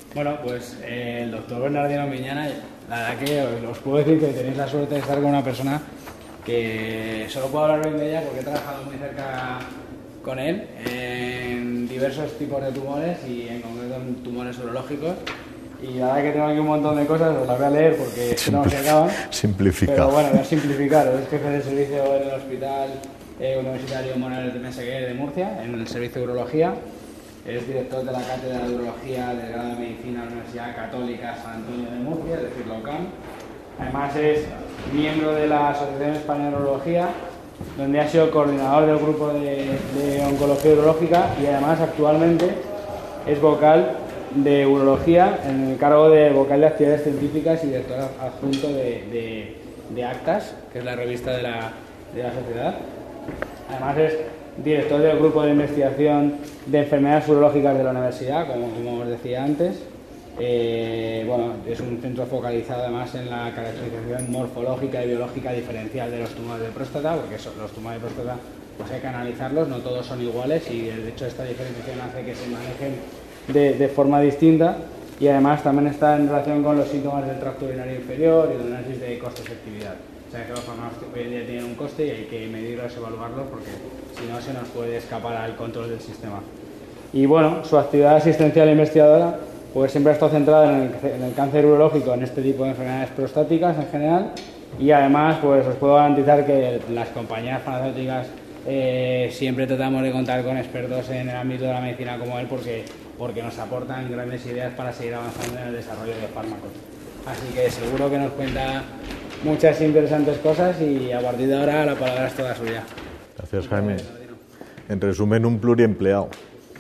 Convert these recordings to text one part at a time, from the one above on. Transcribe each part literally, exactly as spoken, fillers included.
Bueno, pues eh, el doctor Bernardino Miñana, la verdad que os, os puedo decir que tenéis la suerte de estar con una persona que solo puedo hablar bien de ella porque he trabajado muy cerca con él en diversos tipos de tumores y en concreto en tumores urológicos. Y la verdad que tengo aquí un montón de cosas, os las voy a leer porque es que no se acaban. Simplifica. Pero bueno, voy a simplificar. Es jefe de servicio en el Hospital eh, Universitario Morales de Meseguer de Murcia, en el servicio de urología. Es director de la Cátedra de Urología del Grado de Medicina de la Universidad Católica San Antonio de Murcia, es decir, la U C A M. Además es miembro de la Asociación Española de Urología, donde ha sido coordinador del grupo de, de oncología urológica y además actualmente es vocal de urología en el cargo de vocal de actividades científicas y director adjunto de, de, de Actas, que es la revista de la, de la sociedad. Además es director del grupo de investigación de enfermedades urológicas de la universidad, como, como os decía antes. Eh, bueno, es un centro focalizado además en la caracterización morfológica y biológica diferencial de los tumores de próstata, porque son, los tumores de próstata pues hay que analizarlos, no todos son iguales y de hecho esta diferenciación hace que se manejen de, de forma distinta, y además también está en relación con los síntomas del tracto urinario inferior y el análisis de coste-efectividad. O sea que los farmacéuticos hoy en día tienen un coste y hay que medirlos, evaluarlos, porque si no se nos puede escapar al control del sistema. Y bueno, su actividad asistencial e investigadora pues siempre ha estado centrada en el, en el cáncer urológico, en este tipo de enfermedades prostáticas en general, y además pues os puedo garantizar que las compañías farmacéuticas eh, siempre tratamos de contar con expertos en el ámbito de la medicina como él, porque, porque nos aportan grandes ideas para seguir avanzando en el desarrollo de fármacos. Así que seguro que nos cuenta muchas interesantes cosas y a partir de ahora la palabra es toda suya. Gracias, Jaime. En resumen, un pluriempleado.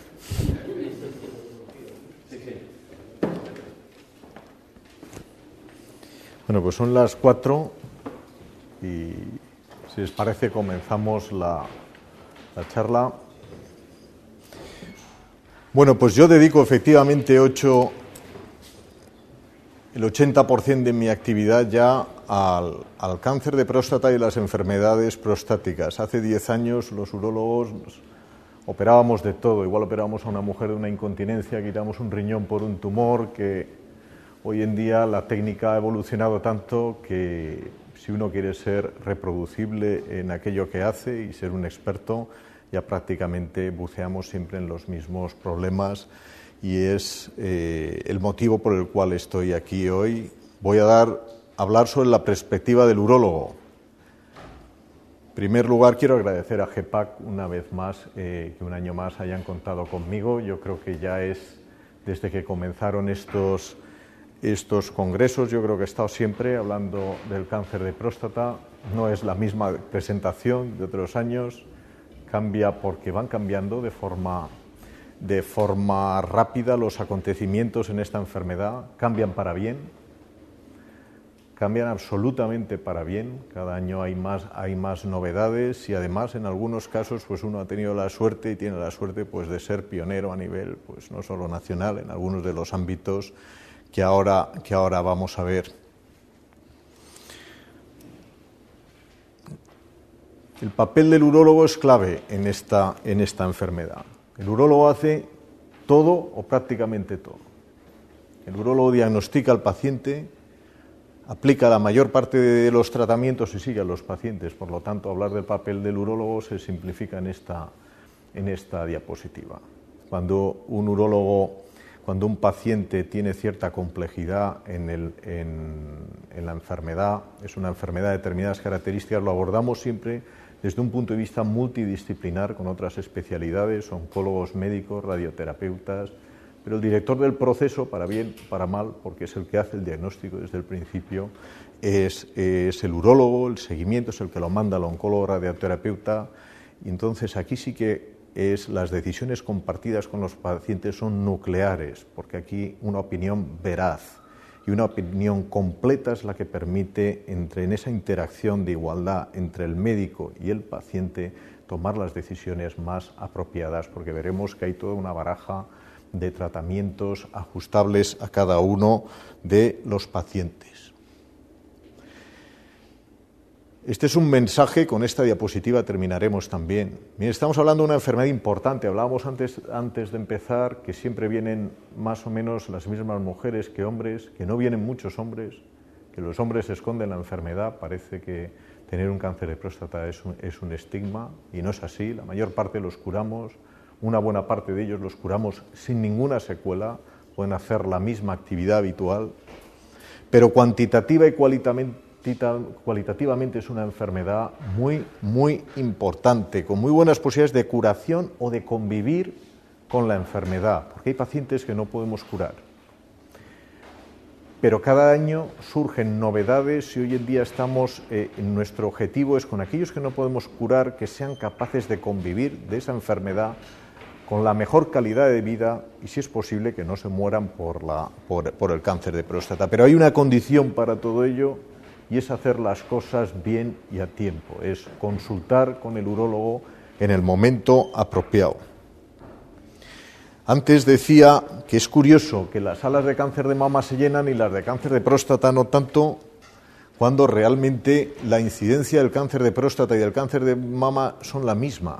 Bueno, pues son las cuatro y si les parece comenzamos la, la charla. Bueno, pues yo dedico efectivamente ocho, el ochenta por ciento de mi actividad ya al, al cáncer de próstata y las enfermedades prostáticas. Hace diez años los urólogos operábamos de todo. Igual operábamos a una mujer de una incontinencia, quitamos un riñón por un tumor, que hoy en día la técnica ha evolucionado tanto que si uno quiere ser reproducible en aquello que hace y ser un experto, ya prácticamente buceamos siempre en los mismos problemas, y es eh, el motivo por el cual estoy aquí hoy. Voy a dar, hablar sobre la perspectiva del urólogo. En primer lugar, quiero agradecer a GEPAC una vez más, eh, que un año más hayan contado conmigo. Yo creo que ya es desde que comenzaron estos Estos congresos, yo creo que he estado siempre hablando del cáncer de próstata. No es la misma presentación de otros años, cambia porque van cambiando de forma, de forma rápida los acontecimientos en esta enfermedad, cambian para bien, cambian absolutamente para bien. Cada año hay más, hay más novedades y además en algunos casos pues uno ha tenido la suerte y tiene la suerte pues de ser pionero a nivel pues no solo nacional, en algunos de los ámbitos que ahora, que ahora vamos a ver. El papel del urólogo es clave en esta, en esta enfermedad. El urólogo hace todo o prácticamente todo. El urólogo diagnostica al paciente, aplica la mayor parte de los tratamientos y sigue a los pacientes. Por lo tanto, hablar del papel del urólogo se simplifica en esta, en esta diapositiva. Cuando un urólogo Cuando un paciente tiene cierta complejidad en, el, en, en la enfermedad, es una enfermedad de determinadas características, lo abordamos siempre desde un punto de vista multidisciplinar con otras especialidades, oncólogos, médicos, radioterapeutas, pero el director del proceso, para bien, para mal, porque es el que hace el diagnóstico desde el principio, es, es el urólogo, el seguimiento es el que lo manda al oncólogo radioterapeuta, y entonces aquí sí que es las decisiones compartidas con los pacientes son nucleares, porque aquí una opinión veraz y una opinión completa es la que permite, entre, en esa interacción de igualdad entre el médico y el paciente, tomar las decisiones más apropiadas, porque veremos que hay toda una baraja de tratamientos ajustables a cada uno de los pacientes. Este es un mensaje, con esta diapositiva terminaremos también. Bien, estamos hablando de una enfermedad importante. Hablábamos antes, antes de empezar que siempre vienen más o menos las mismas mujeres que hombres, que no vienen muchos hombres, que los hombres esconden la enfermedad. Parece que tener un cáncer de próstata es un, es un estigma, y no es así. La mayor parte los curamos, una buena parte de ellos los curamos sin ninguna secuela, pueden hacer la misma actividad habitual, pero cuantitativa y cualitativamente cualitativamente es una enfermedad muy, muy importante, con muy buenas posibilidades de curación o de convivir con la enfermedad, porque hay pacientes que no podemos curar. Pero cada año surgen novedades y hoy en día estamos, eh, nuestro objetivo es con aquellos que no podemos curar, que sean capaces de convivir de esa enfermedad con la mejor calidad de vida y, si es posible, que no se mueran por, la, por, por el cáncer de próstata. Pero hay una condición para todo ello, y es hacer las cosas bien y a tiempo, es consultar con el urólogo en el momento apropiado. Antes decía que es curioso que las salas de cáncer de mama se llenan y las de cáncer de próstata no tanto, cuando realmente la incidencia del cáncer de próstata y del cáncer de mama son la misma.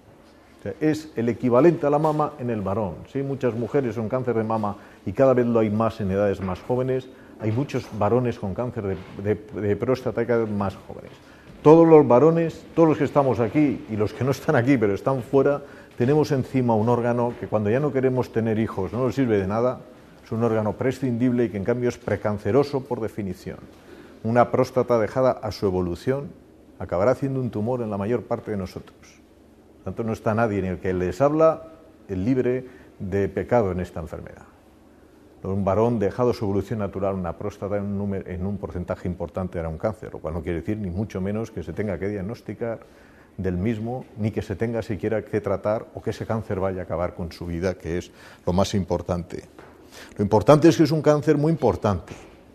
O sea, es el equivalente a la mama en el varón. Sí, muchas mujeres con cáncer de mama y cada vez lo hay más en edades más jóvenes. Hay muchos varones con cáncer de, de, de próstata y cada vez más jóvenes. Todos los varones, todos los que estamos aquí y los que no están aquí pero están fuera, tenemos encima un órgano que cuando ya no queremos tener hijos no nos sirve de nada, es un órgano prescindible y que en cambio es precanceroso por definición. Una próstata dejada a su evolución acabará siendo un tumor en la mayor parte de nosotros. Por tanto, no está nadie, ni el que les habla, el libre de pecado en esta enfermedad. Un varón dejado su evolución natural, una próstata en un, número, en un porcentaje importante era un cáncer, lo cual no quiere decir ni mucho menos que se tenga que diagnosticar del mismo, ni que se tenga siquiera que tratar o que ese cáncer vaya a acabar con su vida, que es lo más importante. Lo importante es que es un cáncer muy importante,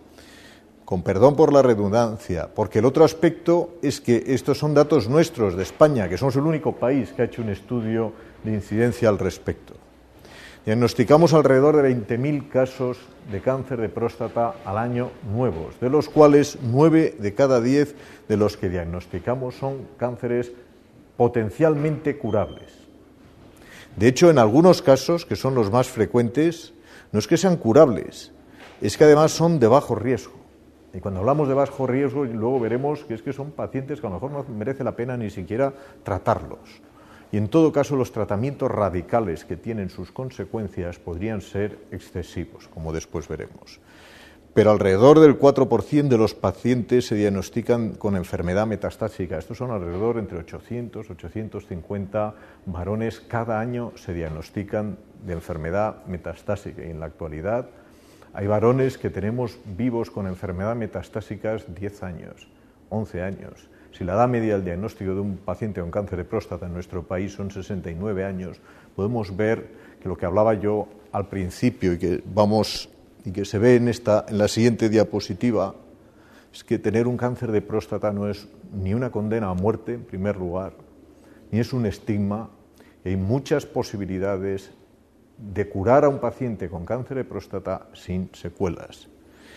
con perdón por la redundancia, porque el otro aspecto es que estos son datos nuestros de España, que somos el único país que ha hecho un estudio de incidencia al respecto. Diagnosticamos alrededor de veinte mil casos de cáncer de próstata al año nuevos, de los cuales nueve de cada diez de los que diagnosticamos son cánceres potencialmente curables. De hecho, en algunos casos, que son los más frecuentes, no es que sean curables, es que además son de bajo riesgo. Y cuando hablamos de bajo riesgo, luego veremos que es que son pacientes que a lo mejor no merece la pena ni siquiera tratarlos. Y en todo caso los tratamientos radicales que tienen sus consecuencias podrían ser excesivos, como después veremos. Pero alrededor del cuatro por ciento de los pacientes se diagnostican con enfermedad metastásica. Estos son alrededor entre ochocientos, ochocientos cincuenta varones cada año se diagnostican de enfermedad metastásica. Y en la actualidad hay varones que tenemos vivos con enfermedad metastásicas diez años, once años. Si la edad media del diagnóstico de un paciente con cáncer de próstata en nuestro país son sesenta y nueve años, podemos ver que lo que hablaba yo al principio y que vamos y que se ve en esta en la siguiente diapositiva es que tener un cáncer de próstata no es ni una condena a muerte en primer lugar, ni es un estigma. Y hay muchas posibilidades de curar a un paciente con cáncer de próstata sin secuelas.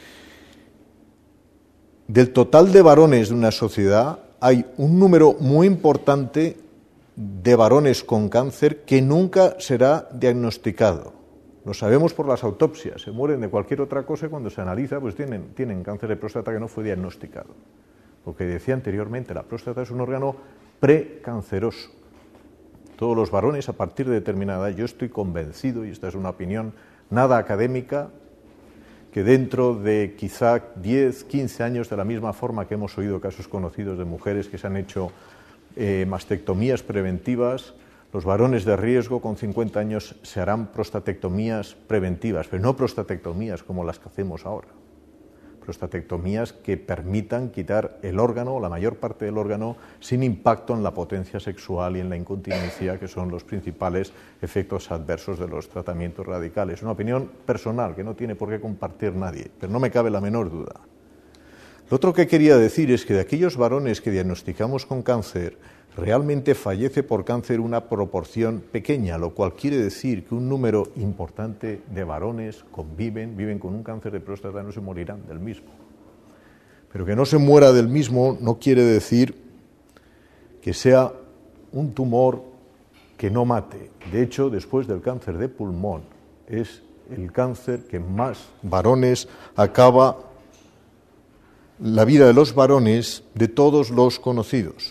Del total de varones de una sociedad, hay un número muy importante de varones con cáncer que nunca será diagnosticado. Lo sabemos por las autopsias, se mueren de cualquier otra cosa y cuando se analiza pues tienen, tienen cáncer de próstata que no fue diagnosticado. Lo que decía anteriormente, la próstata es un órgano precanceroso. Todos los varones a partir de determinada edad, yo estoy convencido, y esta es una opinión nada académica, que dentro de quizá diez, quince años, de la misma forma que hemos oído casos conocidos de mujeres que se han hecho eh, mastectomías preventivas, los varones de riesgo con cincuenta años se harán prostatectomías preventivas, pero no prostatectomías como las que hacemos ahora. Prostatectomías que permitan quitar el órgano, o la mayor parte del órgano, sin impacto en la potencia sexual y en la incontinencia, que son los principales efectos adversos de los tratamientos radicales. Una opinión personal que no tiene por qué compartir nadie, pero no me cabe la menor duda. Lo otro que quería decir es que de aquellos varones que diagnosticamos con cáncer, realmente fallece por cáncer una proporción pequeña, lo cual quiere decir que un número importante de varones conviven, viven con un cáncer de próstata y no se morirán del mismo. Pero que no se muera del mismo no quiere decir que sea un tumor que no mate. De hecho, después del cáncer de pulmón, es el cáncer que más varones acaba la vida de los varones de todos los conocidos.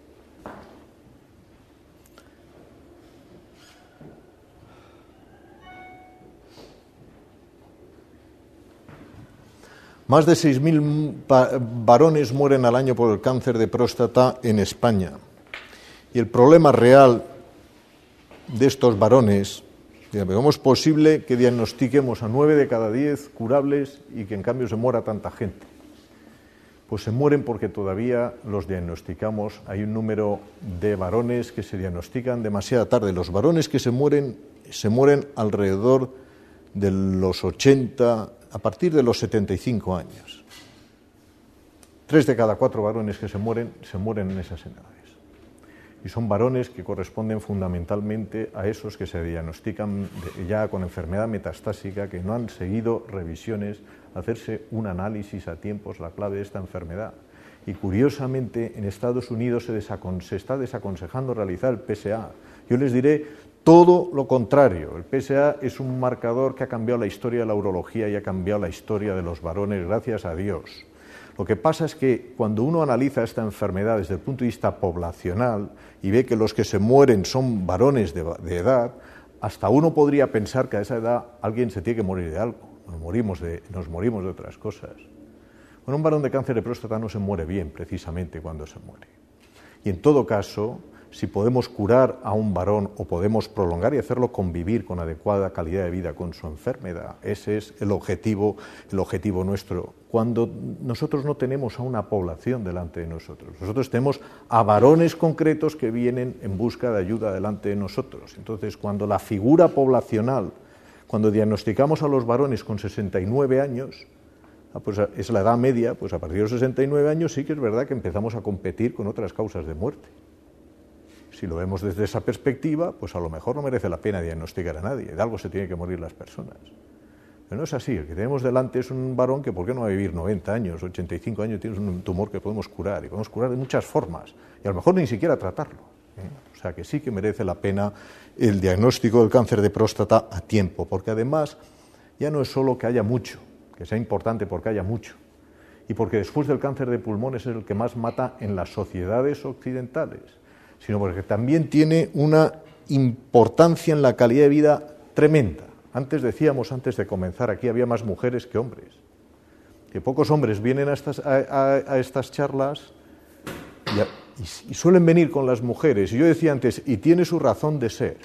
Más de seis mil varones mueren al año por el cáncer de próstata en España. Y el problema real de estos varones, ¿cómo es posible que diagnostiquemos a nueve de cada diez curables y que en cambio se muera tanta gente? Pues se mueren porque todavía los diagnosticamos. Hay un número de varones que se diagnostican demasiado tarde. Los varones que se mueren, se mueren alrededor de los ochenta, a partir de los setenta y cinco años. Tres de cada cuatro varones que se mueren, se mueren en esas edades. Y son varones que corresponden fundamentalmente a esos que se diagnostican ya con enfermedad metastásica, que no han seguido revisiones, hacerse un análisis a tiempo es la clave de esta enfermedad. Y curiosamente en Estados Unidos se, desacon- se está desaconsejando realizar el P S A. Yo les diré todo lo contrario. El P S A es un marcador que ha cambiado la historia de la urología y ha cambiado la historia de los varones, gracias a Dios. Lo que pasa es que cuando uno analiza esta enfermedad desde el punto de vista poblacional y ve que los que se mueren son varones de, de edad, hasta uno podría pensar que a esa edad alguien se tiene que morir de algo, nos morimos de, nos morimos de otras cosas. Bueno, un varón de cáncer de próstata no se muere bien precisamente cuando se muere. Y en todo caso, si podemos curar a un varón o podemos prolongar y hacerlo convivir con adecuada calidad de vida con su enfermedad, ese es el objetivo, el objetivo nuestro. Cuando nosotros no tenemos a una población delante de nosotros, nosotros tenemos a varones concretos que vienen en busca de ayuda delante de nosotros. Entonces, cuando la figura poblacional, cuando diagnosticamos a los varones con sesenta y nueve años, pues es la edad media, pues a partir de los sesenta y nueve años sí que es verdad que empezamos a competir con otras causas de muerte. Si lo vemos desde esa perspectiva, pues a lo mejor no merece la pena diagnosticar a nadie, de algo se tienen que morir las personas. Pero no es así, el que tenemos delante es un varón que ¿por qué no va a vivir noventa años, ochenta y cinco años, tienes un tumor que podemos curar, y podemos curar de muchas formas, y a lo mejor ni siquiera tratarlo, ¿eh? O sea que sí que merece la pena el diagnóstico del cáncer de próstata a tiempo, porque además ya no es solo que haya mucho, que sea importante porque haya mucho, y porque después del cáncer de pulmón es el que más mata en las sociedades occidentales, sino porque también tiene una importancia en la calidad de vida tremenda. Antes decíamos, antes de comenzar, aquí había más mujeres que hombres. Que pocos hombres vienen a estas, a, a, a estas charlas y, a, y, y suelen venir con las mujeres. Y yo decía antes, y tiene su razón de ser.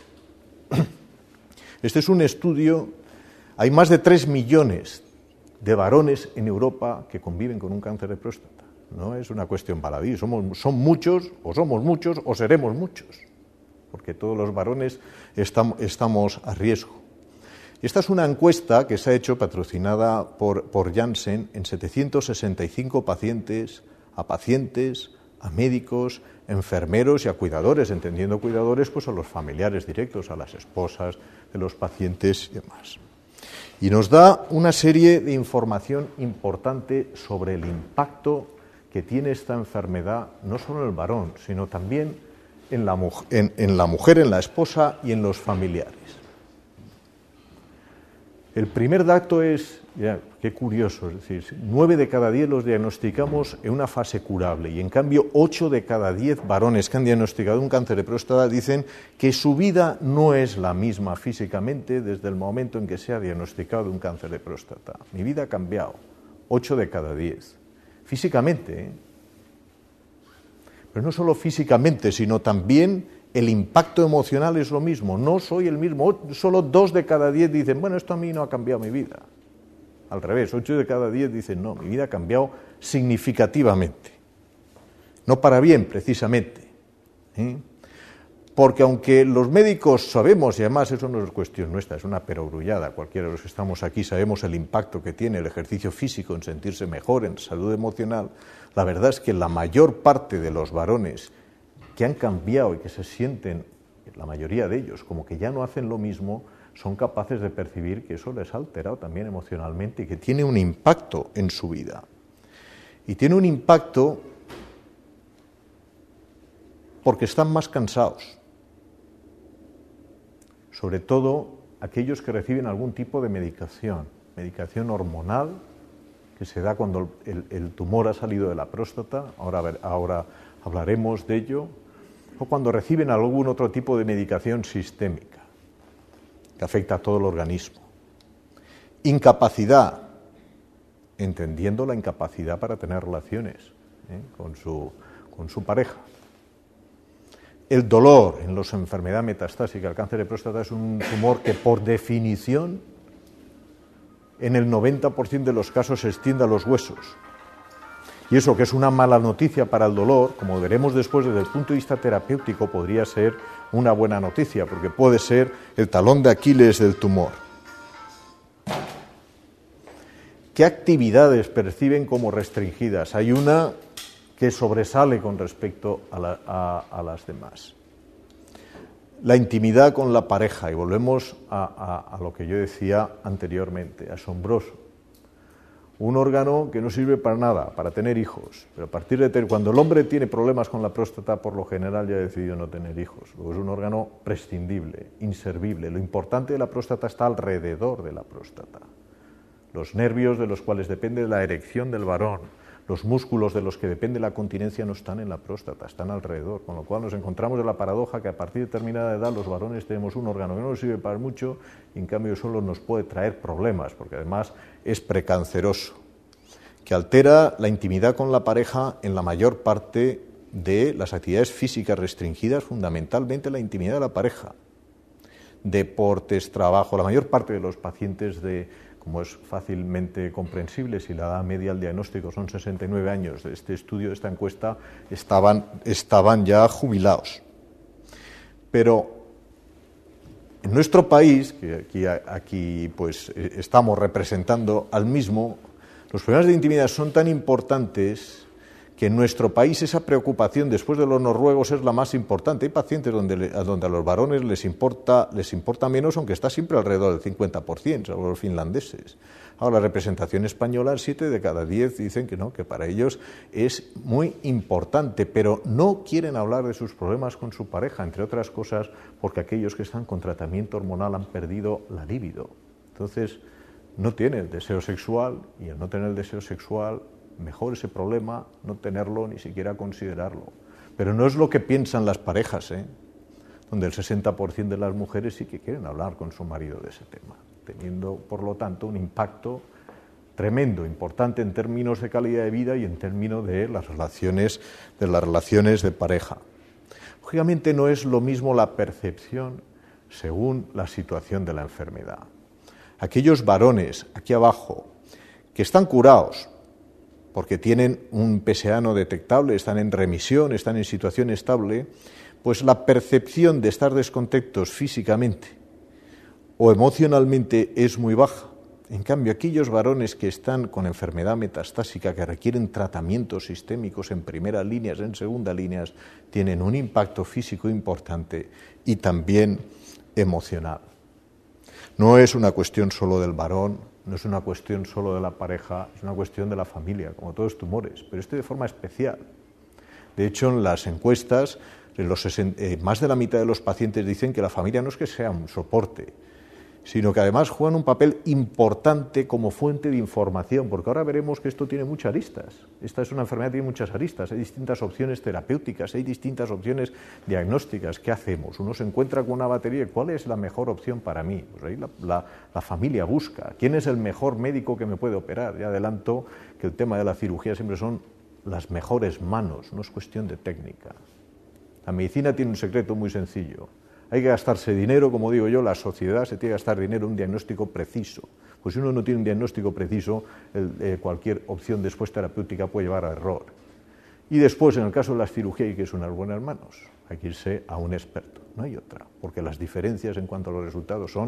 Este es un estudio, hay más de tres millones de varones en Europa que conviven con un cáncer de próstata. No es una cuestión baladí, somos, son muchos, o somos muchos, o seremos muchos, porque todos los varones estamos, estamos a riesgo. Y esta es una encuesta que se ha hecho, patrocinada por, por Janssen, en setecientos sesenta y cinco pacientes, a pacientes, a médicos, enfermeros y a cuidadores, entendiendo cuidadores pues a los familiares directos, a las esposas de los pacientes y demás. Y nos da una serie de información importante sobre el impacto que tiene esta enfermedad, no solo en el varón, sino también en la, en, en la mujer, en la esposa y en los familiares. El primer dato es, ya, qué curioso, es decir, nueve de cada diez los diagnosticamos en una fase curable y en cambio ocho de cada diez varones que han diagnosticado un cáncer de próstata dicen que su vida no es la misma físicamente desde el momento en que se ha diagnosticado un cáncer de próstata. Mi vida ha cambiado, ocho de cada diez. Físicamente, ¿eh? Pero no solo físicamente, sino también el impacto emocional es lo mismo. No soy el mismo, solo dos de cada diez dicen, bueno, esto a mí no ha cambiado mi vida. Al revés, ocho de cada diez dicen, no, mi vida ha cambiado significativamente. No para bien, precisamente. ¿eh? Porque aunque los médicos sabemos, y además eso no es cuestión nuestra, es una perogrullada, cualquiera de los que estamos aquí sabemos el impacto que tiene el ejercicio físico en sentirse mejor, en salud emocional, la verdad es que la mayor parte de los varones que han cambiado y que se sienten, la mayoría de ellos, como que ya no hacen lo mismo, son capaces de percibir que eso les ha alterado también emocionalmente y que tiene un impacto en su vida. Y tiene un impacto porque están más cansados, sobre todo aquellos que reciben algún tipo de medicación, medicación hormonal, que se da cuando el, el tumor ha salido de la próstata, ahora, ahora hablaremos de ello, o cuando reciben algún otro tipo de medicación sistémica, que afecta a todo el organismo. Incapacidad, entendiendo la incapacidad para tener relaciones ¿eh? con, su, con su pareja. El dolor en los enfermedad metastásica, el cáncer de próstata es un tumor que por definición en el noventa por ciento de los casos se extiende a los huesos. Y eso, que es una mala noticia para el dolor, como veremos después desde el punto de vista terapéutico, podría ser una buena noticia, porque puede ser el talón de Aquiles del tumor. ¿Qué actividades perciben como restringidas? Hay una que sobresale con respecto a, la, a, a las demás. La intimidad con la pareja, y volvemos a, a, a lo que yo decía anteriormente, asombroso. Un órgano que no sirve para nada, para tener hijos, pero a partir de tener, cuando el hombre tiene problemas con la próstata, por lo general ya ha decidido no tener hijos. Luego es un órgano prescindible, inservible. Lo importante de la próstata está alrededor de la próstata. Los nervios de los cuales depende la erección del varón, los músculos de los que depende la continencia no están en la próstata, están alrededor, con lo cual nos encontramos en la paradoja que a partir de determinada edad los varones tenemos un órgano que no nos sirve para mucho y en cambio solo nos puede traer problemas, porque además es precanceroso, que altera la intimidad con la pareja en la mayor parte de las actividades físicas restringidas, fundamentalmente la intimidad de la pareja, deportes, trabajo. La mayor parte de los pacientes de como es fácilmente comprensible, si la edad media al diagnóstico son sesenta y nueve años de este estudio, de esta encuesta, estaban, estaban ya jubilados. Pero en nuestro país, que aquí, aquí pues, estamos representando al mismo, los problemas de intimidad son tan importantes que en nuestro país esa preocupación, después de los noruegos, es la más importante. Hay pacientes donde, donde a los varones les importa, les importa menos, aunque está siempre alrededor del cincuenta por ciento, salvo los finlandeses. Ahora, la representación española, siete de cada diez dicen que no, que para ellos es muy importante, pero no quieren hablar de sus problemas con su pareja, entre otras cosas, porque aquellos que están con tratamiento hormonal han perdido la libido. Entonces, no tienen el deseo sexual, y al no tener el deseo sexual, mejor ese problema no tenerlo, ni siquiera considerarlo. Pero no es lo que piensan las parejas, ¿eh? Donde el sesenta por ciento de las mujeres sí que quieren hablar con su marido de ese tema, teniendo, por lo tanto, un impacto tremendo, importante en términos de calidad de vida y en términos de las relaciones, de las relaciones de pareja. Lógicamente no es lo mismo la percepción según la situación de la enfermedad. Aquellos varones, aquí abajo, que están curados, porque tienen un P S A no detectable, están en remisión, están en situación estable, pues la percepción de estar descontentos físicamente o emocionalmente es muy baja. En cambio, aquellos varones que están con enfermedad metastásica, que requieren tratamientos sistémicos en primera línea, en segunda línea, tienen un impacto físico importante y también emocional. No es una cuestión solo del varón, no es una cuestión solo de la pareja, es una cuestión de la familia, como todos los tumores, pero este de forma especial. De hecho, en las encuestas, en los sesenta, eh, más de la mitad de los pacientes dicen que la familia no es que sea un soporte, sino que además juegan un papel importante como fuente de información, porque ahora veremos que esto tiene muchas aristas. Esta es una enfermedad que tiene muchas aristas, hay distintas opciones terapéuticas, hay distintas opciones diagnósticas. ¿Qué hacemos? Uno se encuentra con una batería, ¿cuál es la mejor opción para mí? Pues ahí la, la, la familia busca, ¿quién es el mejor médico que me puede operar? Ya adelanto que el tema de la cirugía siempre son las mejores manos, no es cuestión de técnica. La medicina tiene un secreto muy sencillo. Hay que gastarse dinero, como digo yo, la sociedad se tiene que gastar dinero en un diagnóstico preciso. Pues si uno no tiene un diagnóstico preciso, el, eh, cualquier opción después terapéutica puede llevar a error. Y después, en el caso de la cirugía, hay que irse unas buenas manos. Hay que irse a un experto, no hay otra, porque las diferencias en cuanto a los resultados son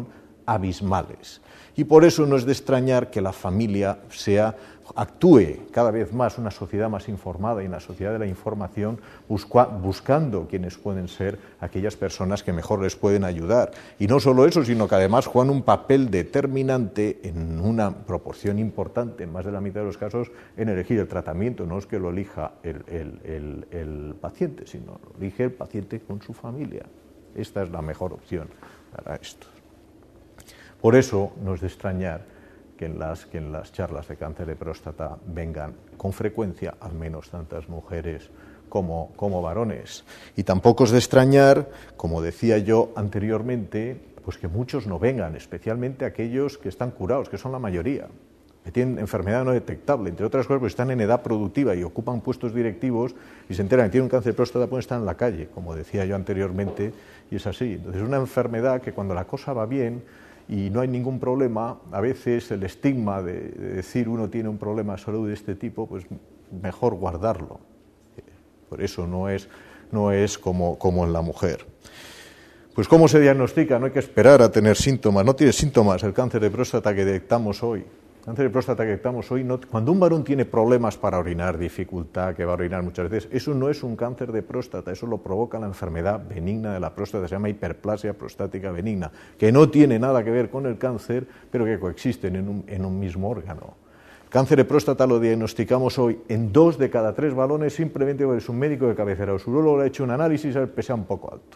abismales. Y por eso no es de extrañar que la familia sea, actúe cada vez más una sociedad más informada y una sociedad de la información, busca, buscando quienes pueden ser aquellas personas que mejor les pueden ayudar. Y no solo eso, sino que además juegan un papel determinante en una proporción importante, en más de la mitad de los casos, en elegir el tratamiento. No es que lo elija el, el, el, el paciente, sino lo elige el paciente con su familia. Esta es la mejor opción para esto. Por eso no es de extrañar que en, las, que en las charlas de cáncer de próstata vengan con frecuencia al menos tantas mujeres como, como varones. Y tampoco es de extrañar, como decía yo anteriormente, pues que muchos no vengan, especialmente aquellos que están curados, que son la mayoría, que tienen enfermedad no detectable, entre otras cosas, pues están en edad productiva y ocupan puestos directivos y se enteran que tienen un cáncer de próstata, pueden estar en la calle, como decía yo anteriormente, y es así. Entonces, es una enfermedad que cuando la cosa va bien y no hay ningún problema, a veces el estigma de, de decir uno tiene un problema de salud de este tipo, pues mejor guardarlo. Por eso no es, no es como, como en la mujer. Pues ¿cómo se diagnostica? No hay que esperar a tener síntomas. No tiene síntomas el cáncer de próstata que detectamos hoy. El cáncer de próstata que detectamos hoy, no, cuando un varón tiene problemas para orinar, dificultad, que va a orinar muchas veces, eso no es un cáncer de próstata, eso lo provoca la enfermedad benigna de la próstata, se llama hiperplasia prostática benigna, que no tiene nada que ver con el cáncer, pero que coexisten en un, en un mismo órgano. El cáncer de próstata lo diagnosticamos hoy en dos de cada tres varones, simplemente porque es un médico de cabecera o su urólogo le ha hecho un análisis, el pesa un poco alto.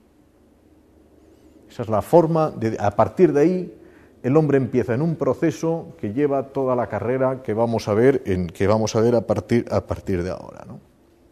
Esa es la forma, de, a partir de ahí, el hombre empieza en un proceso que lleva toda la carrera que vamos a ver, en, que vamos a, ver a, partir, a partir de ahora, ¿no?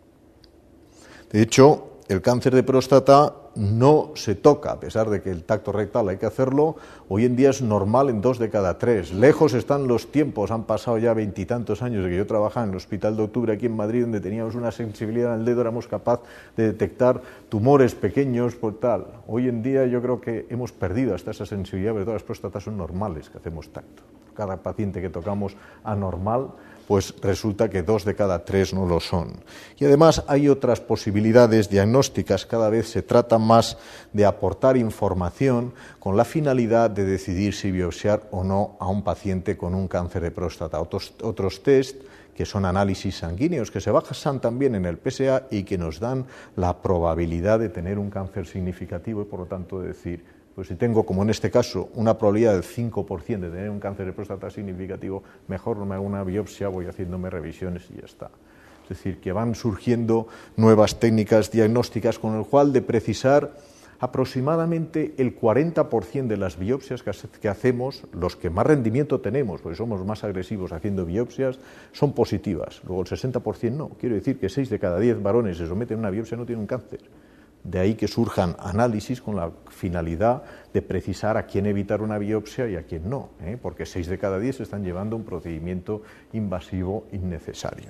De hecho, el cáncer de próstata no se toca, a pesar de que el tacto rectal hay que hacerlo, hoy en día es normal en dos de cada tres. Lejos están los tiempos, han pasado ya veintitantos años de que yo trabajaba en el Hospital de Octubre aquí en Madrid, donde teníamos una sensibilidad en el dedo, éramos capaces de detectar tumores pequeños por tal. Hoy en día yo creo que hemos perdido hasta esa sensibilidad, pero todas las próstatas son normales que hacemos tacto. Cada paciente que tocamos anormal, pues resulta que dos de cada tres no lo son. Y además hay otras posibilidades diagnósticas, cada vez se trata más de aportar información con la finalidad de decidir si biopsiar o no a un paciente con un cáncer de próstata. Otros, otros test que son análisis sanguíneos, que se basan también en el P S A y que nos dan la probabilidad de tener un cáncer significativo y por lo tanto de decir, pues si tengo, como en este caso, una probabilidad del cinco por ciento de tener un cáncer de próstata significativo, mejor no me hago una biopsia, voy haciéndome revisiones y ya está. Es decir, que van surgiendo nuevas técnicas diagnósticas con el cual de precisar aproximadamente el cuarenta por ciento de las biopsias que hacemos, los que más rendimiento tenemos, porque somos más agresivos haciendo biopsias, son positivas. Luego el sesenta por ciento no. Quiero decir que seis de cada diez varones se someten a una biopsia no tienen un cáncer. De ahí que surjan análisis con la finalidad de precisar a quién evitar una biopsia y a quién no, ¿eh? Porque seis de cada diez se están llevando un procedimiento invasivo innecesario.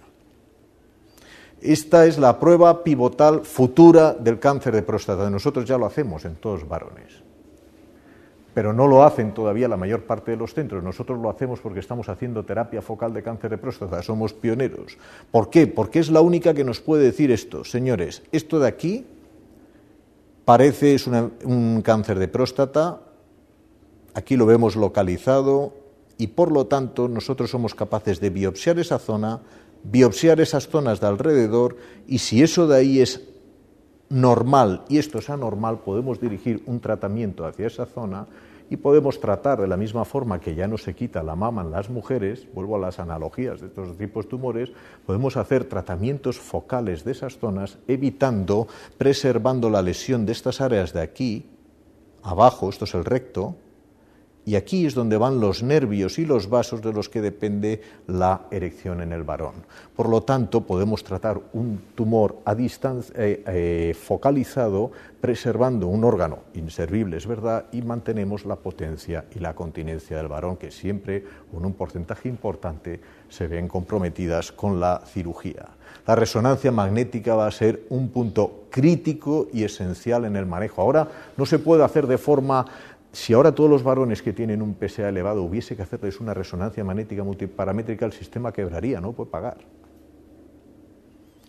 Esta es la prueba pivotal futura del cáncer de próstata. Nosotros ya lo hacemos en todos varones, pero no lo hacen todavía la mayor parte de los centros. Nosotros lo hacemos porque estamos haciendo terapia focal de cáncer de próstata, somos pioneros. ¿Por qué? Porque es la única que nos puede decir esto. Señores, esto de aquí parece es una, un cáncer de próstata, aquí lo vemos localizado y por lo tanto nosotros somos capaces de biopsiar esa zona, biopsiar esas zonas de alrededor y si eso de ahí es normal y esto es anormal, podemos dirigir un tratamiento hacia esa zona y podemos tratar de la misma forma que ya no se quita la mama en las mujeres, vuelvo a las analogías de estos tipos de tumores, podemos hacer tratamientos focales de esas zonas, evitando, preservando la lesión de estas áreas de aquí, abajo, esto es el recto, y aquí es donde van los nervios y los vasos de los que depende la erección en el varón. Por lo tanto, podemos tratar un tumor a distancia, eh, eh, focalizado, preservando un órgano inservible, es verdad, y mantenemos la potencia y la continencia del varón, que siempre, con un porcentaje importante, se ven comprometidas con la cirugía. La resonancia magnética va a ser un punto crítico y esencial en el manejo. Ahora no se puede hacer de forma... Si ahora todos los varones que tienen un P S A elevado hubiese que hacerles una resonancia magnética multiparamétrica, el sistema quebraría, no puede pagar.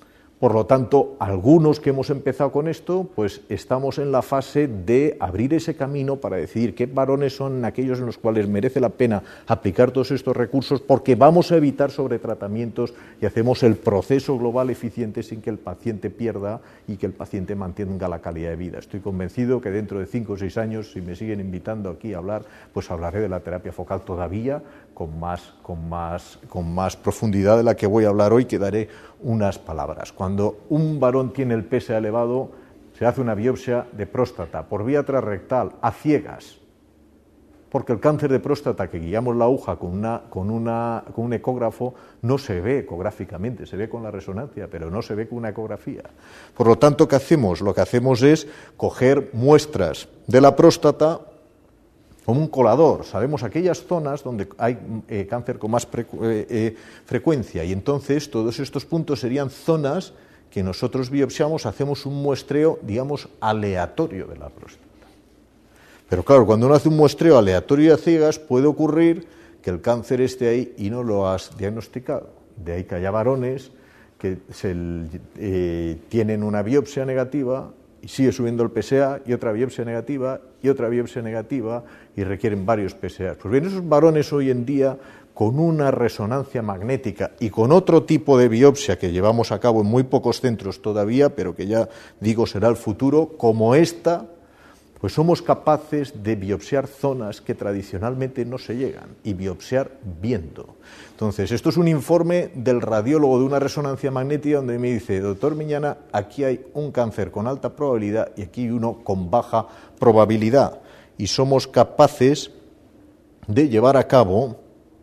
Por lo tanto, algunos que hemos empezado con esto, pues estamos en la fase de abrir ese camino para decidir qué varones son aquellos en los cuales merece la pena aplicar todos estos recursos, porque vamos a evitar sobretratamientos y hacemos el proceso global eficiente sin que el paciente pierda y que el paciente mantenga la calidad de vida. Estoy convencido que dentro de cinco o seis años, si me siguen invitando aquí a hablar, pues hablaré de la terapia focal todavía con más, con más, con más profundidad de la que voy a hablar hoy, que daré unas palabras. Cuando un varón tiene el P S A elevado, se hace una biopsia de próstata por vía transrectal, a ciegas, porque el cáncer de próstata que guiamos la aguja con, una, con, una, con un ecógrafo no se ve ecográficamente, se ve con la resonancia, pero no se ve con una ecografía. Por lo tanto, ¿qué hacemos? Lo que hacemos es coger muestras de la próstata como un colador. Sabemos aquellas zonas donde hay eh, cáncer con más eh, eh, frecuencia, y entonces todos estos puntos serían zonas que nosotros biopsiamos, hacemos un muestreo, digamos, aleatorio de la próstata. Pero claro, cuando uno hace un muestreo aleatorio y a ciegas, puede ocurrir que el cáncer esté ahí y no lo has diagnosticado. De ahí que haya varones que se, eh, tienen una biopsia negativa y sigue subiendo el P S A, y otra biopsia negativa, y otra biopsia negativa, y requieren varios P S A. Pues bien, esos varones hoy en día, con una resonancia magnética y con otro tipo de biopsia que llevamos a cabo en muy pocos centros todavía, pero que ya digo será el futuro, como esta, pues somos capaces de biopsiar zonas que tradicionalmente no se llegan, y biopsiar viendo. Entonces, esto es un informe del radiólogo de una resonancia magnética donde me dice: doctor Miñana, aquí hay un cáncer con alta probabilidad y aquí uno con baja probabilidad. Y somos capaces de llevar a cabo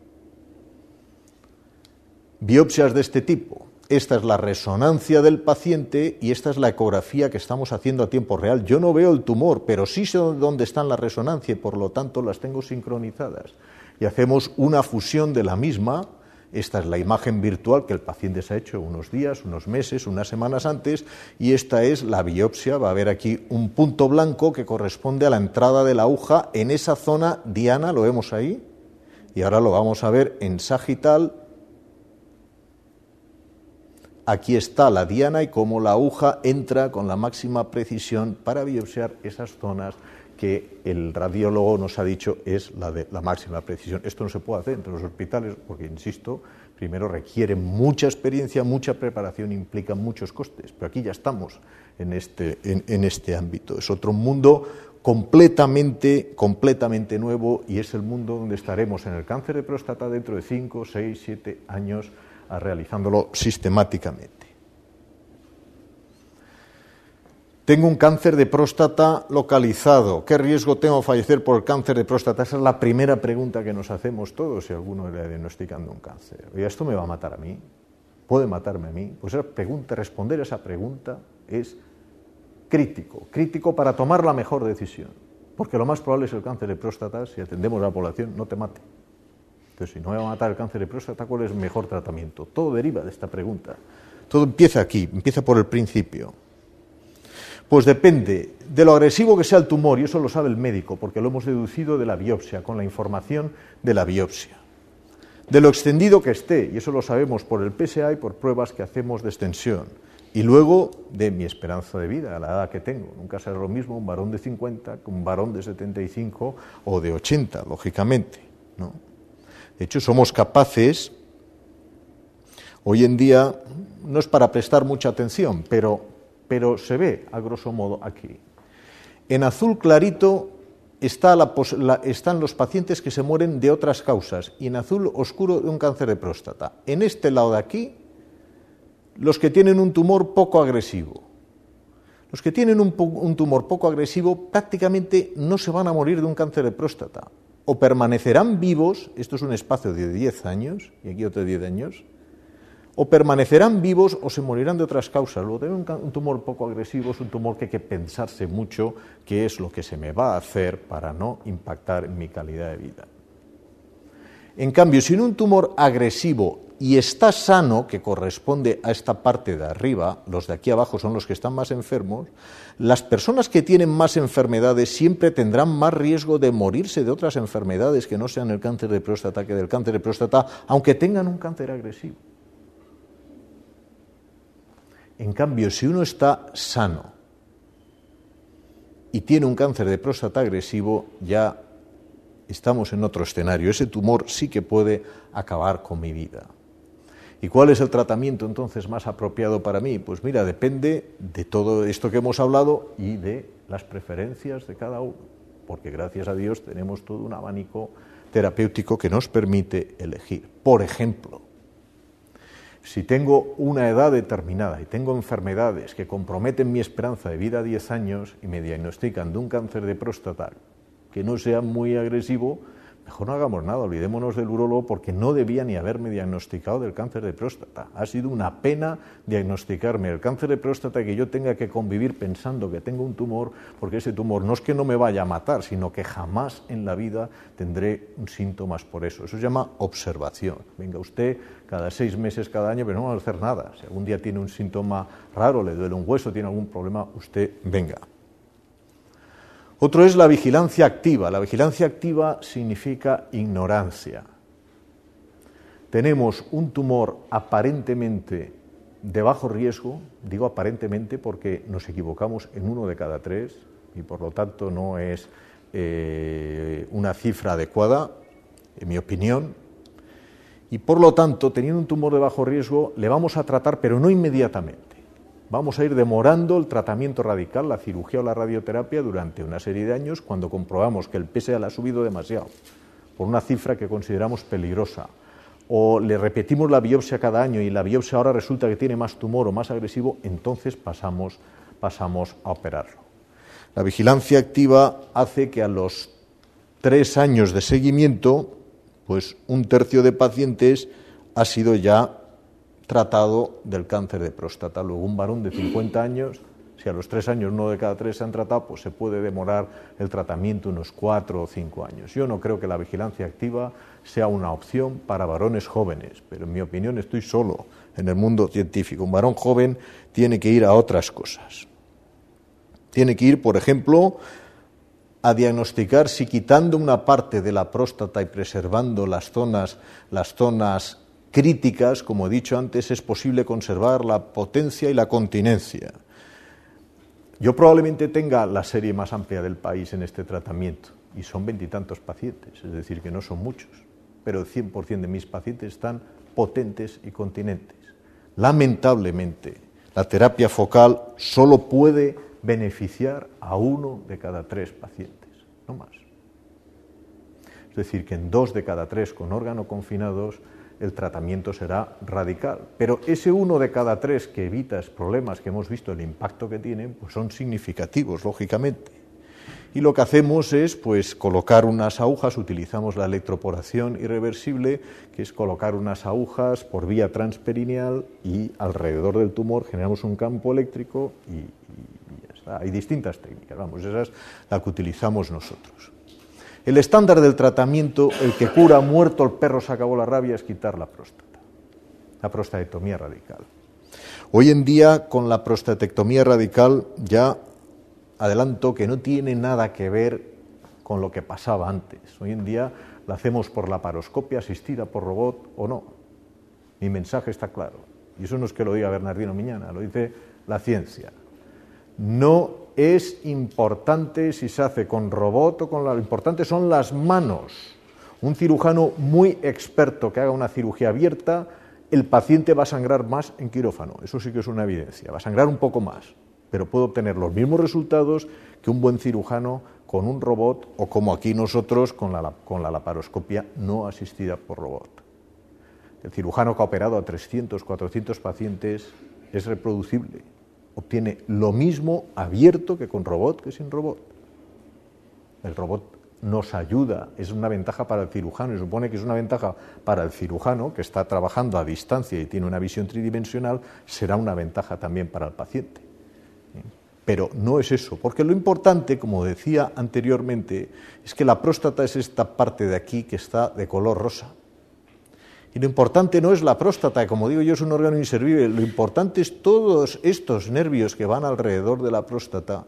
biopsias de este tipo. Esta es la resonancia del paciente y esta es la ecografía que estamos haciendo a tiempo real. Yo no veo el tumor, pero sí sé dónde está la resonancia y por lo tanto las tengo sincronizadas. Y hacemos una fusión de la misma. Esta es la imagen virtual que el paciente se ha hecho unos días, unos meses, unas semanas antes, y esta es la biopsia. Va a haber aquí un punto blanco que corresponde a la entrada de la aguja en esa zona diana, lo vemos ahí, y ahora lo vamos a ver en sagital. Aquí está la diana y cómo la aguja entra con la máxima precisión para biopsiar esas zonas que el radiólogo nos ha dicho es la de la máxima precisión. Esto no se puede hacer entre los hospitales porque, insisto, primero requiere mucha experiencia, mucha preparación, implica muchos costes, pero aquí ya estamos en este, en, en este ámbito. Es otro mundo completamente, completamente nuevo, y es el mundo donde estaremos en el cáncer de próstata dentro de cinco, seis, siete años realizándolo sistemáticamente. Tengo un cáncer de próstata localizado. ¿Qué riesgo tengo de fallecer por el cáncer de próstata? Esa es la primera pregunta que nos hacemos todos si alguno le diagnosticando un cáncer. Oye, ¿esto me va a matar a mí? ¿Puede matarme a mí? Pues esa pregunta, responder a esa pregunta es crítico, crítico para tomar la mejor decisión. Porque lo más probable es el cáncer de próstata, si atendemos a la población, no te mate. Entonces, si no me va a matar el cáncer de próstata, ¿cuál es el mejor tratamiento? Todo deriva de esta pregunta. Todo empieza aquí, empieza por el principio. Pues depende de lo agresivo que sea el tumor, y eso lo sabe el médico, porque lo hemos deducido de la biopsia, con la información de la biopsia. De lo extendido que esté, y eso lo sabemos por el P S A y por pruebas que hacemos de extensión. Y luego de mi esperanza de vida, a la edad que tengo. Nunca será lo mismo un varón de cincuenta que un varón de setenta y cinco o de ochenta, lógicamente, ¿no? De hecho, somos capaces, hoy en día, no es para prestar mucha atención, pero... pero se ve, a grosso modo, aquí. En azul clarito está la, la, están los pacientes que se mueren de otras causas, y en azul oscuro de un cáncer de próstata. En este lado de aquí, los que tienen un tumor poco agresivo. Los que tienen un, un tumor poco agresivo prácticamente no se van a morir de un cáncer de próstata. O permanecerán vivos, esto es un espacio de diez años, y aquí otro diez años, o permanecerán vivos o se morirán de otras causas. Luego, tener un tumor poco agresivo es un tumor que hay que pensarse mucho qué es lo que se me va a hacer para no impactar en mi calidad de vida. En cambio, si en un tumor agresivo y está sano, que corresponde a esta parte de arriba, los de aquí abajo son los que están más enfermos, las personas que tienen más enfermedades siempre tendrán más riesgo de morirse de otras enfermedades que no sean el cáncer de próstata que del cáncer de próstata, aunque tengan un cáncer agresivo. En cambio, si uno está sano y tiene un cáncer de próstata agresivo, ya estamos en otro escenario. Ese tumor sí que puede acabar con mi vida. ¿Y cuál es el tratamiento entonces más apropiado para mí? Pues mira, depende de todo esto que hemos hablado y de las preferencias de cada uno, porque gracias a Dios tenemos todo un abanico terapéutico que nos permite elegir. Por ejemplo, si tengo una edad determinada y tengo enfermedades que comprometen mi esperanza de vida a diez años y me diagnostican de un cáncer de próstata que no sea muy agresivo, mejor no hagamos nada, olvidémonos del urólogo porque no debía ni haberme diagnosticado del cáncer de próstata. Ha sido una pena diagnosticarme el cáncer de próstata y que yo tenga que convivir pensando que tengo un tumor, porque ese tumor no es que no me vaya a matar, sino que jamás en la vida tendré síntomas por eso. Eso se llama observación. Venga usted cada seis meses, cada año, pero no va a hacer nada. Si algún día tiene un síntoma raro, le duele un hueso, tiene algún problema, usted venga. Otro es la vigilancia activa. La vigilancia activa significa ignorancia. Tenemos un tumor aparentemente de bajo riesgo, digo aparentemente porque nos equivocamos en uno de cada tres y por lo tanto no es eh, una cifra adecuada, en mi opinión, y por lo tanto, teniendo un tumor de bajo riesgo, le vamos a tratar, pero no inmediatamente. Vamos a ir demorando el tratamiento radical, la cirugía o la radioterapia durante una serie de años cuando comprobamos que el P S A le ha subido demasiado, por una cifra que consideramos peligrosa, o le repetimos la biopsia cada año y la biopsia ahora resulta que tiene más tumor o más agresivo, entonces pasamos, pasamos a operarlo. La vigilancia activa hace que a los tres años de seguimiento, pues un tercio de pacientes ha sido ya tratado del cáncer de próstata. Luego un varón de cincuenta años, si a los tres años uno de cada tres se han tratado, pues se puede demorar el tratamiento unos cuatro o cinco años. Yo no creo que la vigilancia activa sea una opción para varones jóvenes, pero en mi opinión estoy solo en el mundo científico. Un varón joven tiene que ir a otras cosas. Tiene que ir, por ejemplo, a diagnosticar si quitando una parte de la próstata y preservando las zonas, las zonas críticas, como he dicho antes, es posible conservar la potencia y la continencia. Yo probablemente tenga la serie más amplia del país en este tratamiento, y son veintitantos pacientes, es decir, que no son muchos, pero el cien por ciento de mis pacientes están potentes y continentes. Lamentablemente, la terapia focal solo puede beneficiar a uno de cada tres pacientes, no más. Es decir, que en dos de cada tres con órgano confinados el tratamiento será radical. Pero ese uno de cada tres que evita problemas que hemos visto, el impacto que tienen, pues son significativos, lógicamente. Y lo que hacemos es pues, colocar unas agujas, utilizamos la electroporación irreversible, que es colocar unas agujas por vía transperineal y alrededor del tumor generamos un campo eléctrico y, y, y ya está. Hay distintas técnicas, vamos, esa es la que utilizamos nosotros. El estándar del tratamiento, el que cura muerto el perro se acabó la rabia, es quitar la próstata, la prostatectomía radical. Hoy en día, con la prostatectomía radical, ya adelanto que no tiene nada que ver con lo que pasaba antes. Hoy en día la hacemos por laparoscopia asistida por robot o no. Mi mensaje está claro. Y eso no es que lo diga Bernardino Miñana, lo dice la ciencia. No es importante si se hace con robot o con la... Lo importante son las manos. Un cirujano muy experto que haga una cirugía abierta, el paciente va a sangrar más en quirófano. Eso sí que es una evidencia. Va a sangrar un poco más, pero puede obtener los mismos resultados que un buen cirujano con un robot o como aquí nosotros con la, con la laparoscopia no asistida por robot. El cirujano que ha operado a trescientos, cuatrocientos pacientes es reproducible. Obtiene lo mismo abierto que con robot que sin robot. El robot nos ayuda, es una ventaja para el cirujano y supone que es una ventaja para el cirujano que está trabajando a distancia y tiene una visión tridimensional, será una ventaja también para el paciente. Pero no es eso, porque lo importante, como decía anteriormente, es que la próstata es esta parte de aquí que está de color rosa. Y lo importante no es la próstata, que como digo yo es un órgano inservible, lo importante es todos estos nervios que van alrededor de la próstata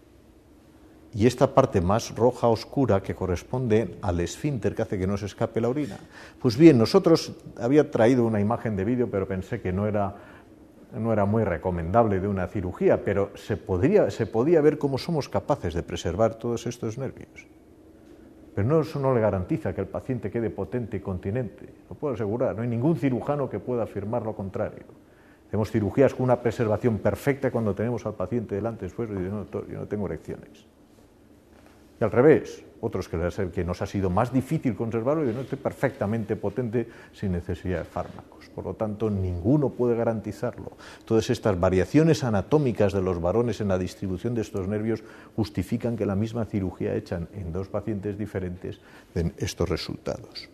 y esta parte más roja oscura que corresponde al esfínter que hace que no se escape la orina. Pues bien, nosotros había traído una imagen de vídeo, pero pensé que no era no era muy recomendable de una cirugía, pero se, podría, se podía ver cómo somos capaces de preservar todos estos nervios. Pero no, eso no le garantiza que el paciente quede potente y continente, lo puedo asegurar, no hay ningún cirujano que pueda afirmar lo contrario. Hacemos cirugías con una preservación perfecta cuando tenemos al paciente delante después y dice, no, doctor, yo no tengo erecciones. Y al revés, otros que, que nos ha sido más difícil conservarlo y dicen, no, estoy perfectamente potente sin necesidad de fármacos. Por lo tanto, ninguno puede garantizarlo. Todas estas variaciones anatómicas de los varones en la distribución de estos nervios justifican que la misma cirugía hecha en dos pacientes diferentes den estos resultados.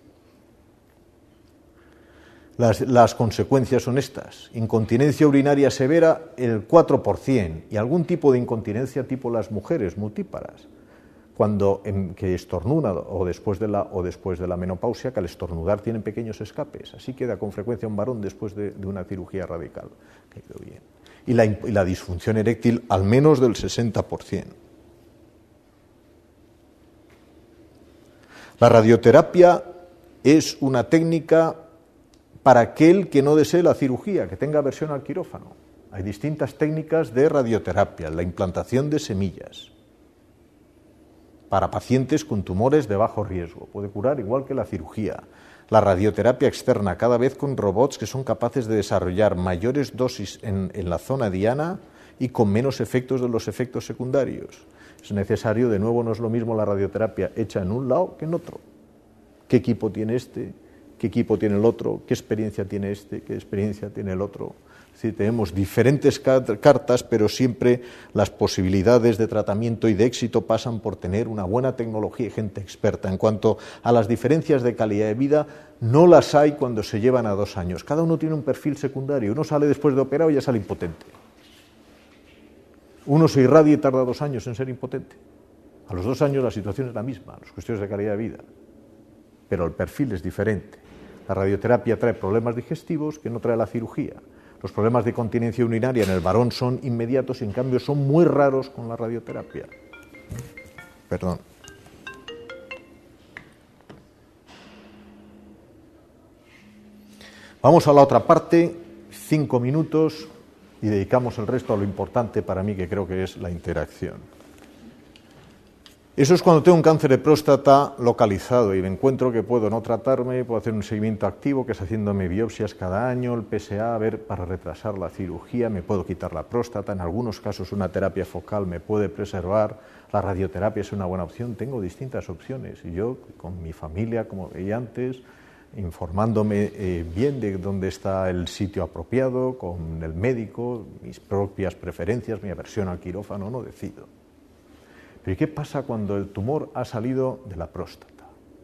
Las, las consecuencias son estas: incontinencia urinaria severa el cuatro por ciento y algún tipo de incontinencia tipo las mujeres multíparas, cuando en, que estornuda o después, de la, o después de la menopausia, que al estornudar tienen pequeños escapes. Así queda con frecuencia un varón después de, de una cirugía radical. Que quedó bien. Y, la, y la disfunción eréctil al menos del sesenta por ciento. La radioterapia es una técnica para aquel que no desee la cirugía, que tenga aversión al quirófano. Hay distintas técnicas de radioterapia, la implantación de semillas para pacientes con tumores de bajo riesgo, puede curar igual que la cirugía. La radioterapia externa, cada vez con robots que son capaces de desarrollar mayores dosis en, en la zona diana y con menos efectos de los efectos secundarios. Es necesario, de nuevo, no es lo mismo la radioterapia hecha en un lado que en otro. ¿Qué equipo tiene este? ¿Qué equipo tiene el otro? ¿Qué experiencia tiene este? ¿Qué experiencia tiene el otro? Es decir, tenemos diferentes cartas, pero siempre las posibilidades de tratamiento y de éxito pasan por tener una buena tecnología y gente experta. En cuanto a las diferencias de calidad de vida, no las hay cuando se llevan a dos años. Cada uno tiene un perfil secundario. Uno sale después de operado y ya sale impotente. Uno se irradia y tarda dos años en ser impotente. A los dos años la situación es la misma, las cuestiones de calidad de vida, pero el perfil es diferente. La radioterapia trae problemas digestivos que no trae la cirugía. Los problemas de continencia urinaria en el varón son inmediatos y en cambio son muy raros con la radioterapia. Perdón. Vamos a la otra parte, cinco minutos, y dedicamos el resto a lo importante para mí, que creo que es la interacción. Eso es cuando tengo un cáncer de próstata localizado y me encuentro que puedo no tratarme, puedo hacer un seguimiento activo, que es haciéndome biopsias cada año, el P S A, a ver, para retrasar la cirugía, me puedo quitar la próstata, en algunos casos una terapia focal me puede preservar, la radioterapia es una buena opción, tengo distintas opciones y yo con mi familia, como veía antes, informándome eh, bien de dónde está el sitio apropiado, con el médico, mis propias preferencias, mi aversión al quirófano, no decido. Pero ¿qué pasa cuando el tumor ha salido de la próstata?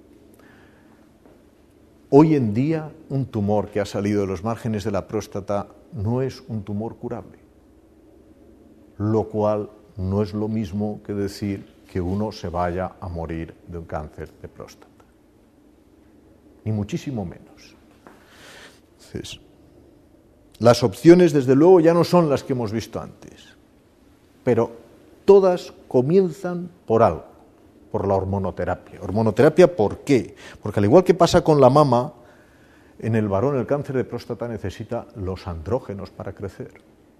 Hoy en día, un tumor que ha salido de los márgenes de la próstata no es un tumor curable, lo cual no es lo mismo que decir que uno se vaya a morir de un cáncer de próstata, ni muchísimo menos. Entonces, las opciones, desde luego, ya no son las que hemos visto antes, pero todas comienzan por algo, por la hormonoterapia. ¿Hormonoterapia por qué? Porque al igual que pasa con la mama, en el varón el cáncer de próstata necesita los andrógenos para crecer.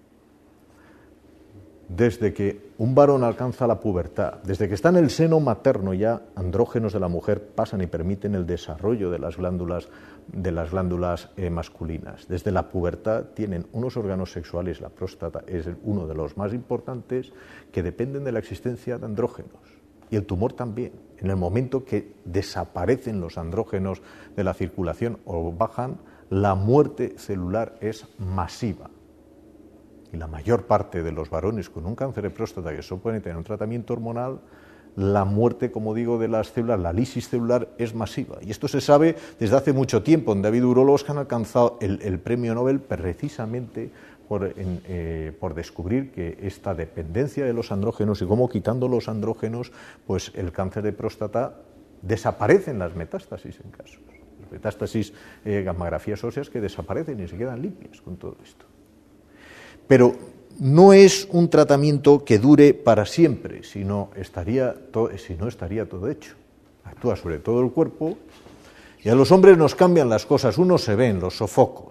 Desde que un varón alcanza la pubertad, desde que está en el seno materno, ya andrógenos de la mujer pasan y permiten el desarrollo de las glándulas, de las glándulas eh, masculinas. Desde la pubertad tienen unos órganos sexuales, la próstata es uno de los más importantes, que dependen de la existencia de andrógenos. Y el tumor también. En el momento que desaparecen los andrógenos de la circulación o bajan, la muerte celular es masiva. Y la mayor parte de los varones con un cáncer de próstata que solo pueden tener un tratamiento hormonal, la muerte, como digo, de las células, la lisis celular es masiva. Y esto se sabe desde hace mucho tiempo. Ha habido urólogos que han alcanzado el, el premio Nobel precisamente por, en, eh, por descubrir que esta dependencia de los andrógenos y cómo quitando los andrógenos, pues el cáncer de próstata desaparecen las metástasis en casos. Las metástasis, eh, gammagrafías óseas que desaparecen y se quedan limpias con todo esto. Pero no es un tratamiento que dure para siempre, sino estaría to- si no estaría todo hecho. Actúa sobre todo el cuerpo y a los hombres nos cambian las cosas. Unos se ven los sofocos,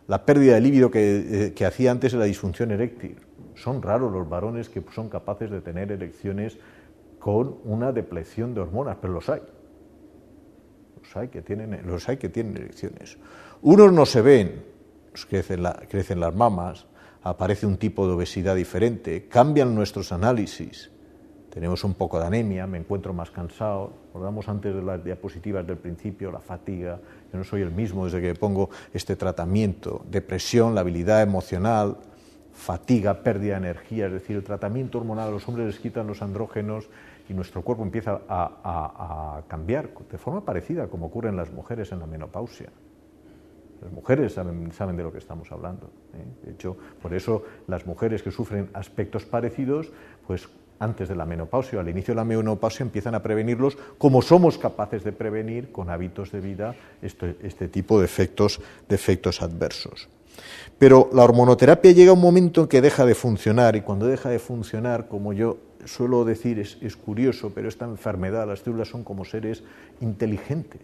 la pérdida de líbido que, eh, que hacía antes la disfunción eréctil. Son raros los varones que son capaces de tener erecciones con una depleción de hormonas, pero los hay. Los hay que tienen, los hay que tienen erecciones. Unos no se ven, crecen, la, crecen las mamas, aparece un tipo de obesidad diferente, cambian nuestros análisis, tenemos un poco de anemia, me encuentro más cansado, recordamos antes de las diapositivas del principio, la fatiga, yo no soy el mismo desde que pongo este tratamiento, depresión, la habilidad emocional, fatiga, pérdida de energía, es decir, el tratamiento hormonal a los hombres les quitan los andrógenos y nuestro cuerpo empieza a, a, a cambiar de forma parecida como ocurre en las mujeres en la menopausia. Las mujeres saben, saben de lo que estamos hablando, ¿eh? De hecho, por eso las mujeres que sufren aspectos parecidos, pues antes de la menopausia o al inicio de la menopausia empiezan a prevenirlos, como somos capaces de prevenir con hábitos de vida este, este tipo de efectos, de efectos adversos. Pero la hormonoterapia llega a un momento en que deja de funcionar, y cuando deja de funcionar, como yo suelo decir, es, es curioso, pero esta enfermedad, las células son como seres inteligentes.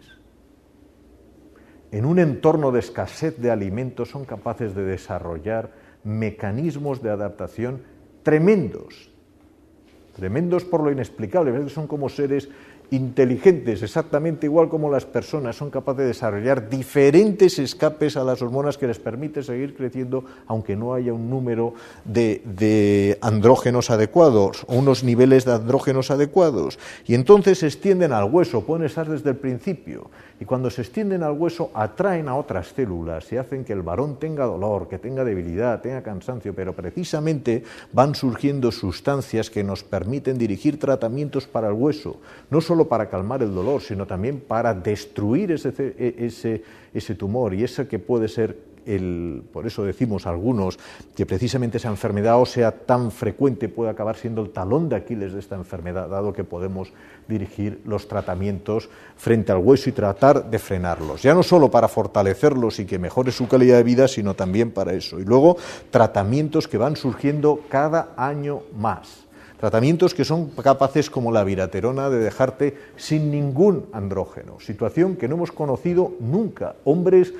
En un entorno de escasez de alimentos son capaces de desarrollar mecanismos de adaptación tremendos, tremendos por lo inexplicable. A veces son como seres inteligentes, exactamente igual como las personas, son capaces de desarrollar diferentes escapes a las hormonas que les permite seguir creciendo aunque no haya un número de, de andrógenos adecuados o unos niveles de andrógenos adecuados. Y entonces se extienden al hueso, pueden estar desde el principio, y cuando se extienden al hueso atraen a otras células y hacen que el varón tenga dolor, que tenga debilidad, tenga cansancio, pero precisamente van surgiendo sustancias que nos permiten dirigir tratamientos para el hueso, no solo para calmar el dolor, sino también para destruir ese, ese, ese tumor, y ese que puede ser, el, por eso decimos algunos que precisamente esa enfermedad ósea tan frecuente puede acabar siendo el talón de Aquiles de esta enfermedad, dado que podemos dirigir los tratamientos frente al hueso y tratar de frenarlos, ya no solo para fortalecerlos y que mejore su calidad de vida, sino también para eso. Y luego tratamientos que van surgiendo cada año más. Tratamientos que son capaces, como la viraterona, de dejarte sin ningún andrógeno, situación que no hemos conocido nunca. Hombres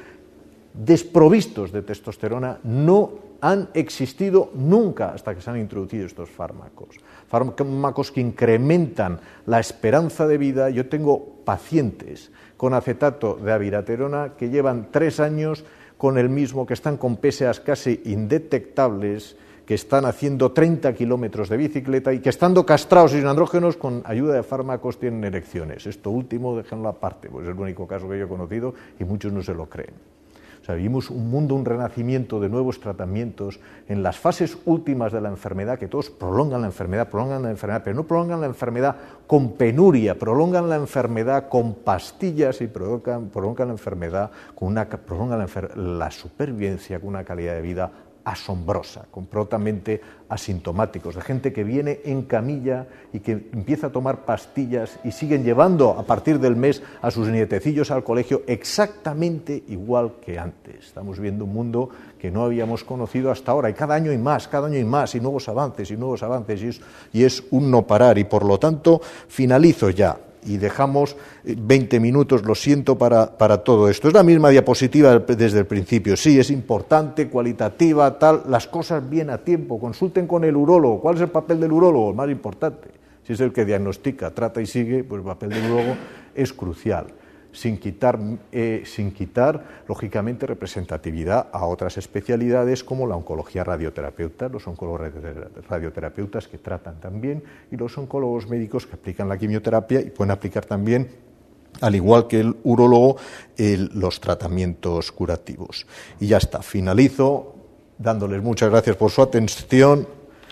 desprovistos de testosterona no han existido nunca hasta que se han introducido estos fármacos. Fármacos que incrementan la esperanza de vida. Yo tengo pacientes con acetato de aviraterona que llevan tres años con el mismo, que están con P S As casi indetectables, que están haciendo treinta kilómetros de bicicleta y que estando castrados y sin andrógenos, con ayuda de fármacos tienen erecciones. Esto último, déjenlo aparte, pues es el único caso que yo he conocido y muchos no se lo creen. O sea, vivimos un mundo, un renacimiento de nuevos tratamientos en las fases últimas de la enfermedad, que todos prolongan la enfermedad, prolongan la enfermedad, pero no prolongan la enfermedad con penuria, prolongan la enfermedad con pastillas y prolongan, prolongan la enfermedad con una, prolongan la, enfer la supervivencia con una calidad de vida asombrosa, completamente asintomáticos, de gente que viene en camilla y que empieza a tomar pastillas y siguen llevando a partir del mes a sus nietecillos al colegio exactamente igual que antes. Estamos viendo un mundo que no habíamos conocido hasta ahora, y cada año hay más, cada año hay más, y nuevos avances, y nuevos avances, y es, y es un no parar. Y por lo tanto, finalizo ya. Y dejamos veinte minutos, lo siento, para, para todo esto. Es la misma diapositiva desde el principio. Sí, es importante, cualitativa, tal, las cosas bien a tiempo. Consulten con el urólogo. ¿Cuál es el papel del urólogo? El más importante. Si es el que diagnostica, trata y sigue, pues el papel del urólogo es crucial. Sin quitar, eh, sin quitar, lógicamente, representatividad a otras especialidades como la oncología radioterapeuta, los oncólogos radioterapeutas que tratan también, y los oncólogos médicos que aplican la quimioterapia y pueden aplicar también, al igual que el urólogo, el, los tratamientos curativos. Y ya está, finalizo dándoles muchas gracias por su atención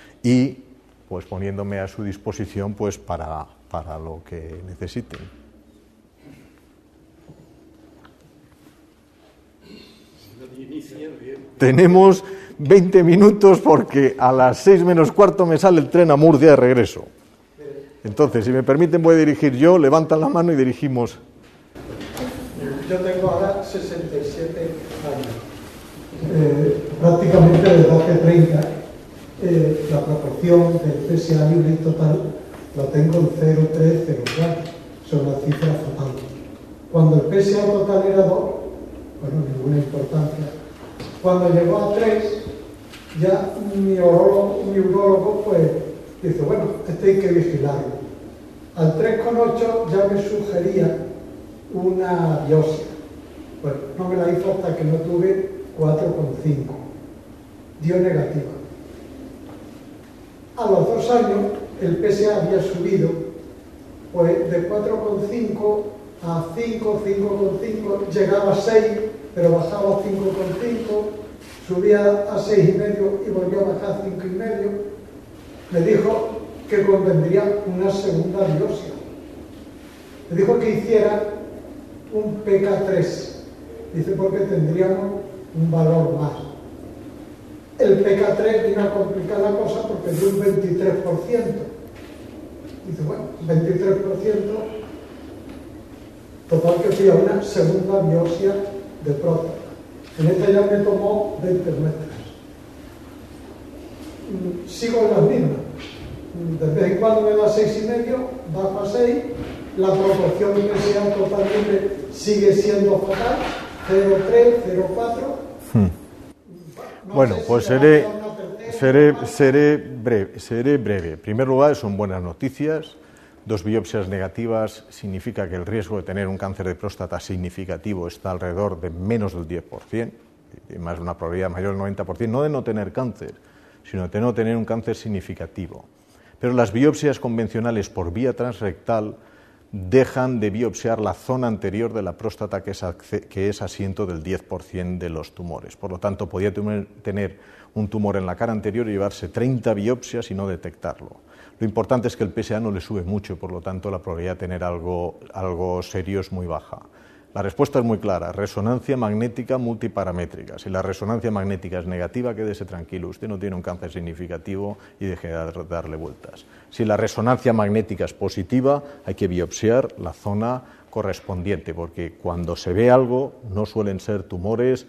y pues poniéndome a su disposición pues para, para lo que necesiten. Tenemos veinte minutos porque a las seis menos cuarto me sale el tren a Murcia de regreso. Entonces, si me permiten, voy a dirigir yo, levantan la mano y dirigimos. Yo tengo ahora sesenta y siete años, eh, prácticamente desde hace treinta. Eh, la proporción del P S A libre y total la tengo en cero coma tres cero cuatro, son las cifras fatales. Cuando el P S A total era dos, bueno, ninguna importancia. Cuando llegó a tres, ya mi urologo, mi urólogo pues dice, bueno, este hay que vigilarlo. Al tres coma ocho ya me sugería una biopsia. Bueno, no me la hizo hasta que no tuve cuatro coma cinco. Dio negativa. A los dos años el P S A había subido pues de cuatro coma cinco a cinco, cinco coma cinco, llegaba a seis, pero bajaba a cinco coma cinco, subía a seis coma cinco y volvió a bajar a cinco coma cinco. Me dijo que convendría una segunda biopsia. Me dijo que hiciera un P K tres. Dice, porque tendríamos un valor más. El P K tres vino a complicar la cosa porque dio un veintitrés por ciento. Dice, bueno, veintitrés por ciento, total que fui a una segunda biopsia de próstata. En esta ya me tomó veinte muestras. Sigo en las mismas. De vez en cuando me da seis y medio, bajo a seis, la proporción de P S A totalmente sigue siendo fatal, cero coma tres, cero coma cuatro. Hmm. No bueno, sé si pues me seré, va a dar una tercera, seré, una seré, breve, seré breve. En primer lugar, son buenas noticias. Dos biopsias negativas significa que el riesgo de tener un cáncer de próstata significativo está alrededor de menos del diez por ciento, y más una probabilidad mayor del noventa por ciento, no de no tener cáncer, sino de no tener un cáncer significativo. Pero las biopsias convencionales por vía transrectal dejan de biopsiar la zona anterior de la próstata, que es, que es asiento del diez por ciento de los tumores. Por lo tanto, podía tener un tumor en la cara anterior y llevarse treinta biopsias y no detectarlo. Lo importante es que el P S A no le sube mucho, por lo tanto la probabilidad de tener algo, algo serio es muy baja. La respuesta es muy clara: resonancia magnética multiparamétrica. Si la resonancia magnética es negativa, quédese tranquilo, usted no tiene un cáncer significativo y deje de darle vueltas. Si la resonancia magnética es positiva, hay que biopsiar la zona correspondiente, porque cuando se ve algo no suelen ser tumores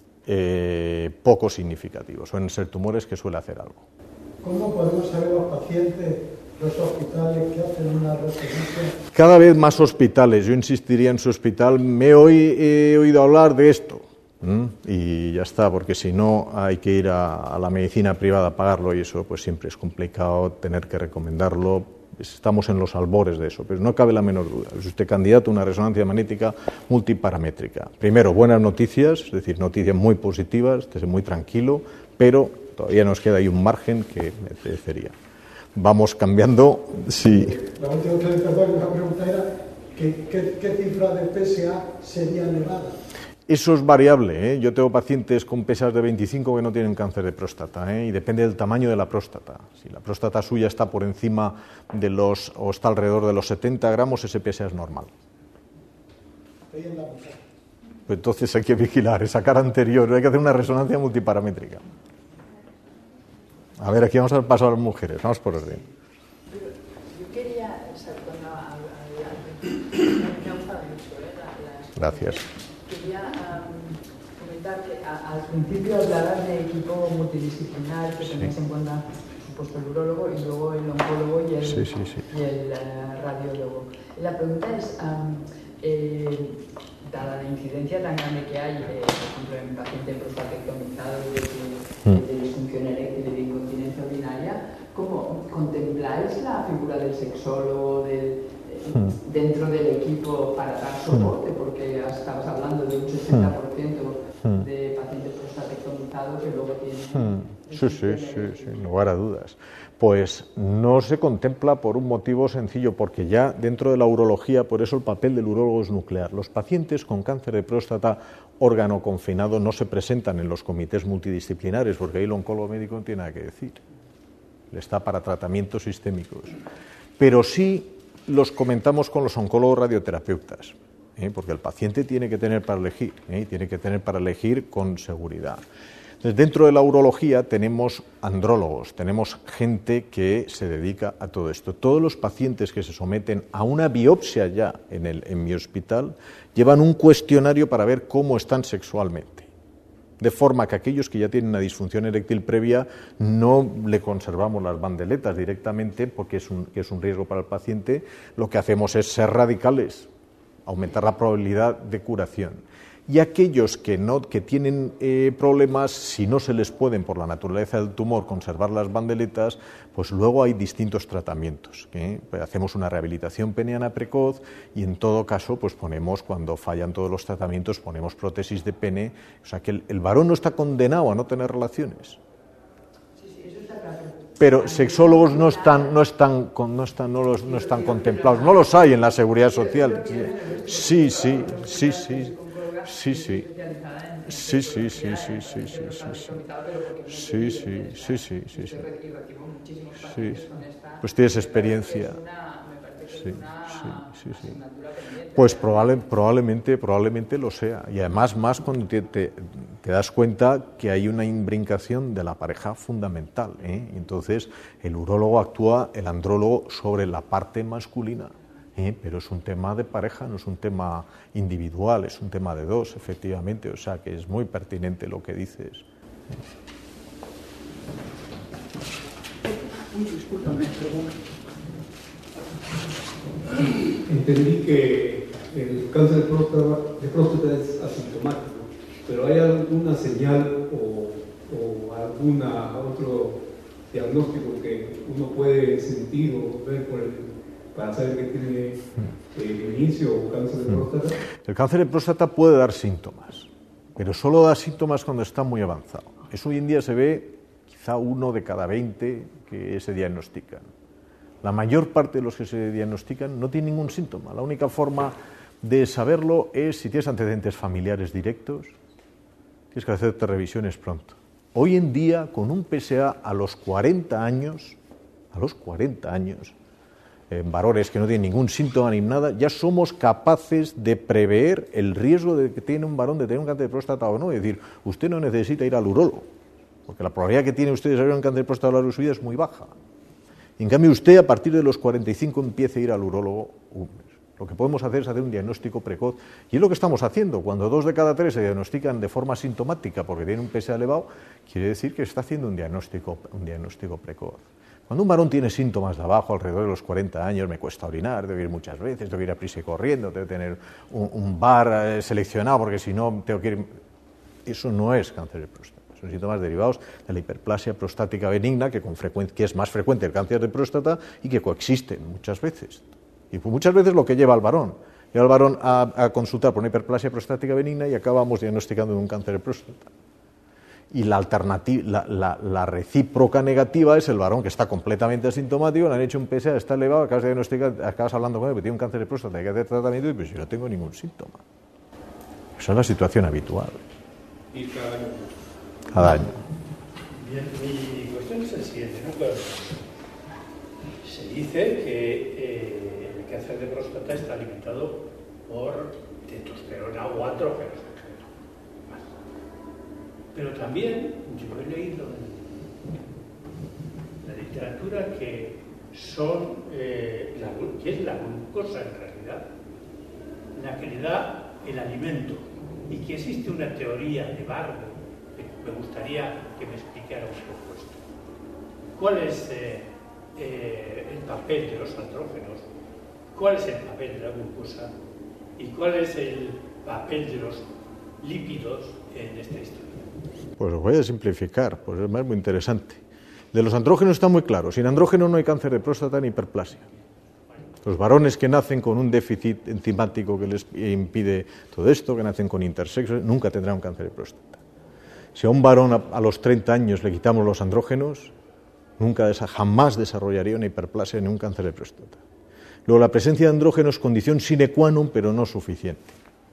eh, poco significativos, suelen ser tumores que suele hacer algo. ¿Cómo podemos saber los pacientes, los hospitales que hacen una resonancia? Cada vez más hospitales. Yo insistiría en su hospital. Me hoy he oído hablar de esto. ¿Mm? Y ya está, porque si no hay que ir a, a la medicina privada a pagarlo, y eso pues siempre es complicado tener que recomendarlo. Estamos en los albores de eso, pero no cabe la menor duda. Es usted candidato a una resonancia magnética multiparamétrica. Primero, buenas noticias, es decir, noticias muy positivas, esté muy tranquilo, pero todavía nos queda ahí un margen que merecería. Vamos cambiando, sí. La última pregunta era, ¿qué, qué, qué cifra de P S A sería elevada? Eso es variable, ¿eh? Yo tengo pacientes con P S A de veinticinco que no tienen cáncer de próstata, ¿eh? Y depende del tamaño de la próstata. Si la próstata suya está por encima de los, o está alrededor de los setenta gramos, ese P S A es normal. Estoy en la mitad. Pues entonces hay que vigilar esa cara anterior, hay que hacer una resonancia multiparamétrica. A ver, aquí vamos a pasar a las mujeres, vamos por orden. Yo quería, me ha gustado mucho, ¿eh? La, la, Gracias. Quería um, comentar que a, al principio hablabas de equipo multidisciplinar, que tenías sí. en cuenta, por supuesto, el urólogo y luego el oncólogo y el, sí, sí, sí. Y el uh, radiólogo. La pregunta es, um, eh, dada la incidencia tan grande que hay, eh, por ejemplo, en pacientes prostatectomizados de, de, de disfunción eréctil y de incontinencia urinaria, ¿cómo contempláis la figura del sexólogo del, eh, dentro del equipo para dar soporte? Porque estabas hablando de un sesenta por ciento de pacientes prostatectomizados que luego tienen... Sí, sí, sí, sin lugar a dudas. Pues no se contempla por un motivo sencillo, porque ya dentro de la urología, por eso el papel del urólogo es nuclear. Los pacientes con cáncer de próstata órgano confinado no se presentan en los comités multidisciplinares, porque ahí el oncólogo médico no tiene nada que decir. Está para tratamientos sistémicos. Pero sí los comentamos con los oncólogos radioterapeutas, ¿eh? Porque el paciente tiene que tener para elegir, ¿eh? Tiene que tener para elegir con seguridad. Entonces, dentro de la urología tenemos andrólogos, tenemos gente que se dedica a todo esto. Todos los pacientes que se someten a una biopsia ya en, el, en mi hospital llevan un cuestionario para ver cómo están sexualmente. De forma que aquellos que ya tienen una disfunción eréctil previa no le conservamos las bandeletas directamente, porque es un, que es un riesgo para el paciente. Lo que hacemos es ser radicales, aumentar la probabilidad de curación. Y aquellos que, no, que tienen eh, problemas, si no se les pueden, por la naturaleza del tumor, conservar las bandeletas, pues luego hay distintos tratamientos. ¿eh? Pues hacemos una rehabilitación peniana precoz y en todo caso, pues ponemos, cuando fallan todos los tratamientos, ponemos prótesis de pene. O sea que el, el varón no está condenado a no tener relaciones. Pero sexólogos no están, no están, no están, no los, no están contemplados, no los hay en la seguridad social. Sí, sí, sí, sí. Sí, sí. Sí, sí, sí, sí, sí, sí, sí, sí. Sí, sí, sí, sí, sí, sí. Sí. Pues tienes experiencia. Sí, sí, sí, sí. Pues probable, probablemente, probablemente lo sea. Y además más cuando te, te, te das cuenta que hay una imbricación de la pareja fundamental, ¿eh? Entonces el urólogo actúa, el andrólogo, sobre la parte masculina. ¿Eh? Pero es un tema de pareja, no es un tema individual, es un tema de dos, efectivamente, o sea que es muy pertinente lo que dices. Entendí que el cáncer de próstata, de próstata es asintomático, pero ¿hay alguna señal o, o alguna otro diagnóstico que uno puede sentir o ver por el para saber que tiene eh, inicio o cáncer de próstata? El cáncer de próstata puede dar síntomas, pero solo da síntomas cuando está muy avanzado. Eso hoy en día se ve quizá uno de cada veinte que se diagnostican. La mayor parte de los que se diagnostican no tienen ningún síntoma. La única forma de saberlo es si tienes antecedentes familiares directos, tienes que hacerte revisiones pronto. Hoy en día, con un P S A a los cuarenta años, a los cuarenta años, en varones que no tienen ningún síntoma ni nada, ya somos capaces de prever el riesgo de que tiene un varón de tener un cáncer de próstata o no. Es decir, usted no necesita ir al urólogo, porque la probabilidad que tiene usted de tener un cáncer de próstata a lo largo de su vida es muy baja. Y en cambio usted, a partir de los cuarenta y cinco, empiece a ir al urólogo. Lo que podemos hacer es hacer un diagnóstico precoz, y es lo que estamos haciendo. Cuando dos de cada tres se diagnostican de forma sintomática porque tienen un P S A elevado, quiere decir que se está haciendo un diagnóstico, un diagnóstico precoz. Cuando un varón tiene síntomas de abajo, alrededor de los cuarenta años, me cuesta orinar, debo ir muchas veces, tengo que ir a prisa y corriendo, tengo que tener un, un bar eh, seleccionado porque si no tengo que ir... Eso no es cáncer de próstata, son síntomas derivados de la hiperplasia prostática benigna, que, con frecuencia, que es más frecuente el cáncer de próstata y que coexisten muchas veces. Y muchas veces lo que lleva al varón, lleva al varón a, a consultar por una hiperplasia prostática benigna y acabamos diagnosticando un cáncer de próstata. Y la, alternativa, la, la, la recíproca negativa es el varón que está completamente asintomático, le han hecho un P S A, está elevado, acabas, de diagnosticar, acabas hablando con él que tiene un cáncer de próstata, hay que hacer tratamiento y pues yo no tengo ningún síntoma. Esa es la situación habitual. Y cada año. Cada año. Bien, mi cuestión es el siguiente, ¿no? Claro, se dice que eh, el cáncer de próstata está limitado por testosterona o andrógenos. Pero también yo he leído en la literatura que son eh, la, que es la glucosa en realidad la que le da el alimento, y que existe una teoría de Barber. Me gustaría que me explicara un poco esto. ¿Cuál es eh, eh, el papel de los andrógenos? ¿Cuál es el papel de la glucosa? ¿Y cuál es el papel de los lípidos en esta historia? Pues os voy a simplificar, pues es muy interesante. De los andrógenos está muy claro, sin andrógeno no hay cáncer de próstata ni hiperplasia. Los varones que nacen con un déficit enzimático que les impide todo esto, que nacen con intersexo, nunca tendrán un cáncer de próstata. Si a un varón a, a los treinta años le quitamos los andrógenos, nunca esa, jamás desarrollaría una hiperplasia ni un cáncer de próstata. Luego, la presencia de andrógenos es condición sine qua non, pero no suficiente.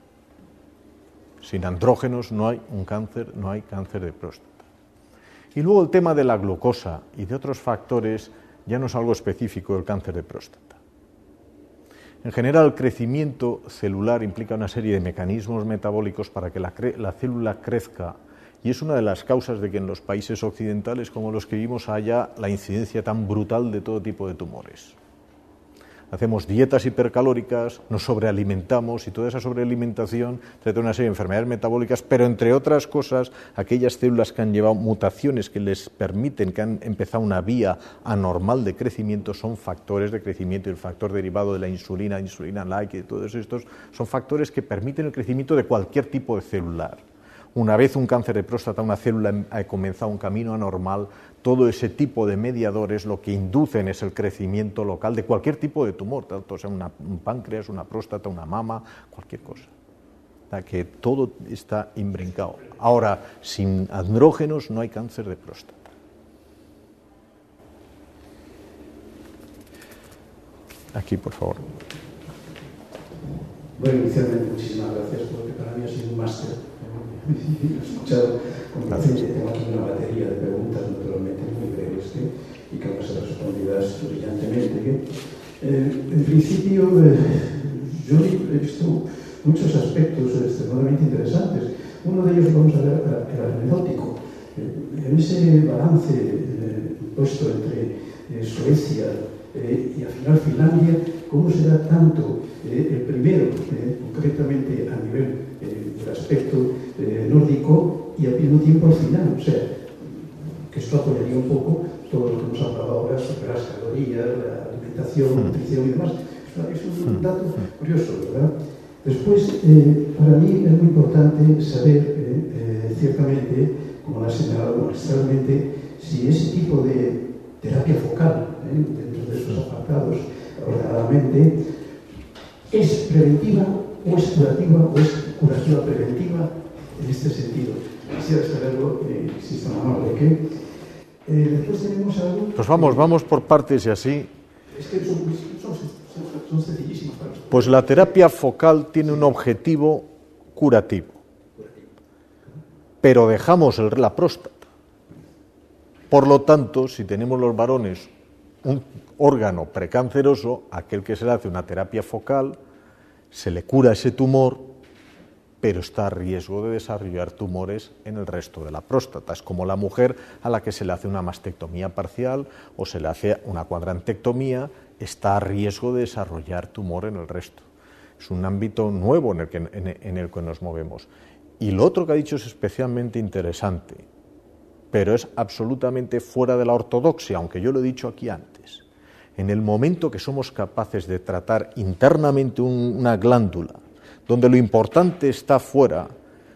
Sin andrógenos no hay un cáncer, no hay cáncer de próstata. Y luego el tema de la glucosa y de otros factores ya no es algo específico del cáncer de próstata. En general, el crecimiento celular implica una serie de mecanismos metabólicos para que la, cre- la célula crezca, y es una de las causas de que en los países occidentales como los que vivimos haya la incidencia tan brutal de todo tipo de tumores. hacemos dietas hipercalóricas, nos sobrealimentamos y toda esa sobrealimentación trae una serie de enfermedades metabólicas, pero entre otras cosas, aquellas células que han llevado mutaciones que les permiten, que han empezado una vía anormal de crecimiento, son factores de crecimiento, y el factor derivado de la insulina, insulina-like, y todos estos son factores que permiten el crecimiento de cualquier tipo de celular. Una vez un cáncer de próstata, una célula ha comenzado un camino anormal, todo ese tipo de mediadores lo que inducen es el crecimiento local de cualquier tipo de tumor, tanto sea una, un páncreas, una próstata, una mama, cualquier cosa. O sea, que todo está imbrincado. Ahora, sin andrógenos no hay cáncer de próstata. Aquí, por favor. Bueno, inicialmente, muchísimas gracias, porque para mí ha sido un máster. He escuchado con placer. Tengo aquí una batería de preguntas, naturalmente, muy breves, ¿eh? y que van a ser respondidas brillantemente. Eh, en principio, eh, yo he visto muchos aspectos extremadamente interesantes. Uno de ellos, vamos a ver, el anecdótico. Eh, en ese balance eh, puesto entre eh, Suecia eh, y al final Finlandia, ¿cómo se da tanto eh, el primero, eh, concretamente a nivel eh, del aspecto eh, nórdico, y al mismo tiempo al final? O sea, que esto apoyaría un poco todo lo que hemos hablado ahora sobre las calorías, la alimentación, nutrición y demás. Es un dato curioso, ¿verdad? Después, eh, para mí es muy importante saber, eh, eh, ciertamente, como lo ha señalado magistralmente, si ese tipo de terapia focal, eh, dentro de esos apartados, ordenadamente, es preventiva o es curativa o es curativa preventiva en este sentido. Quisiera saberlo, eh, si es tan amable, que eh, después tenemos algo... Pues vamos, vamos por partes y así. Es que son, son, son, son sencillísimos para nosotros. Pues la terapia focal tiene un objetivo curativo, pero dejamos el, la próstata. Por lo tanto, si tenemos los varones un órgano precanceroso, aquel que se le hace una terapia focal, se le cura ese tumor, pero está a riesgo de desarrollar tumores en el resto de la próstata. Es como la mujer a la que se le hace una mastectomía parcial o se le hace una cuadrantectomía, está a riesgo de desarrollar tumor en el resto. Es un ámbito nuevo en el que, en, en el que nos movemos. Y lo otro que ha dicho es especialmente interesante, pero es absolutamente fuera de la ortodoxia, aunque yo lo he dicho aquí antes. En el momento que somos capaces de tratar internamente un, una glándula, donde lo importante está fuera,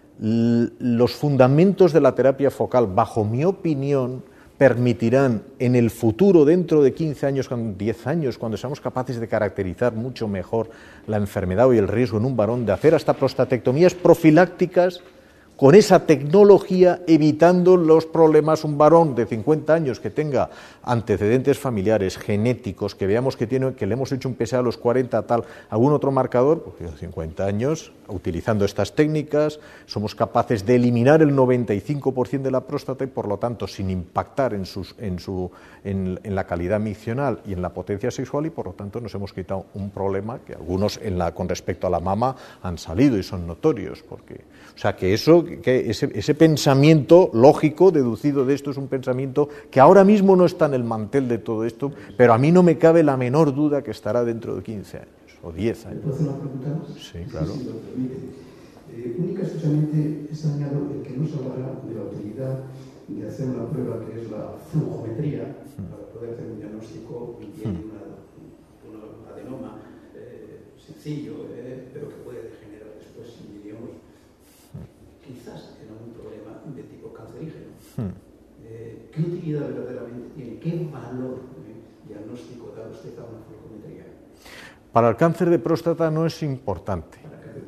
los fundamentos de la terapia focal, bajo mi opinión, permitirán en el futuro, dentro de quince años, diez años, cuando seamos capaces de caracterizar mucho mejor la enfermedad y el riesgo en un varón, de hacer hasta prostatectomías profilácticas con esa tecnología, evitando los problemas. Un varón de cincuenta años que tenga antecedentes familiares, genéticos, que veamos que, tiene, que le hemos hecho un P S A a los cuarenta, tal, algún otro marcador, pues cincuenta años, utilizando estas técnicas, somos capaces de eliminar el noventa y cinco por ciento de la próstata y, por lo tanto, sin impactar en, sus, en, su, en, en la calidad miccional y en la potencia sexual, y, por lo tanto, nos hemos quitado un problema que algunos en la, con respecto a la mama han salido y son notorios, porque, o sea, que eso... que ese, ese pensamiento lógico deducido de esto es un pensamiento que ahora mismo no está en el mantel de todo esto, pero a mí no me cabe la menor duda que estará dentro de quince años o diez años. ¿Puedo hacer una pregunta más? Sí, claro. Sí, si lo permite. Eh, única y exclusivamente he señalado el que no se hablará de la utilidad de hacer una prueba que es la flujometría mm. para poder hacer un diagnóstico bien mm. una, una adenoma eh, sencillo, eh, pero que puede degenerar después, diríamos, quizás en algún problema de tipo cancerígeno. Hmm. Eh, ¿Qué utilidad verdaderamente tiene? ¿Qué valor eh, diagnóstico da usted a una flujometría? Para el cáncer de próstata no es importante.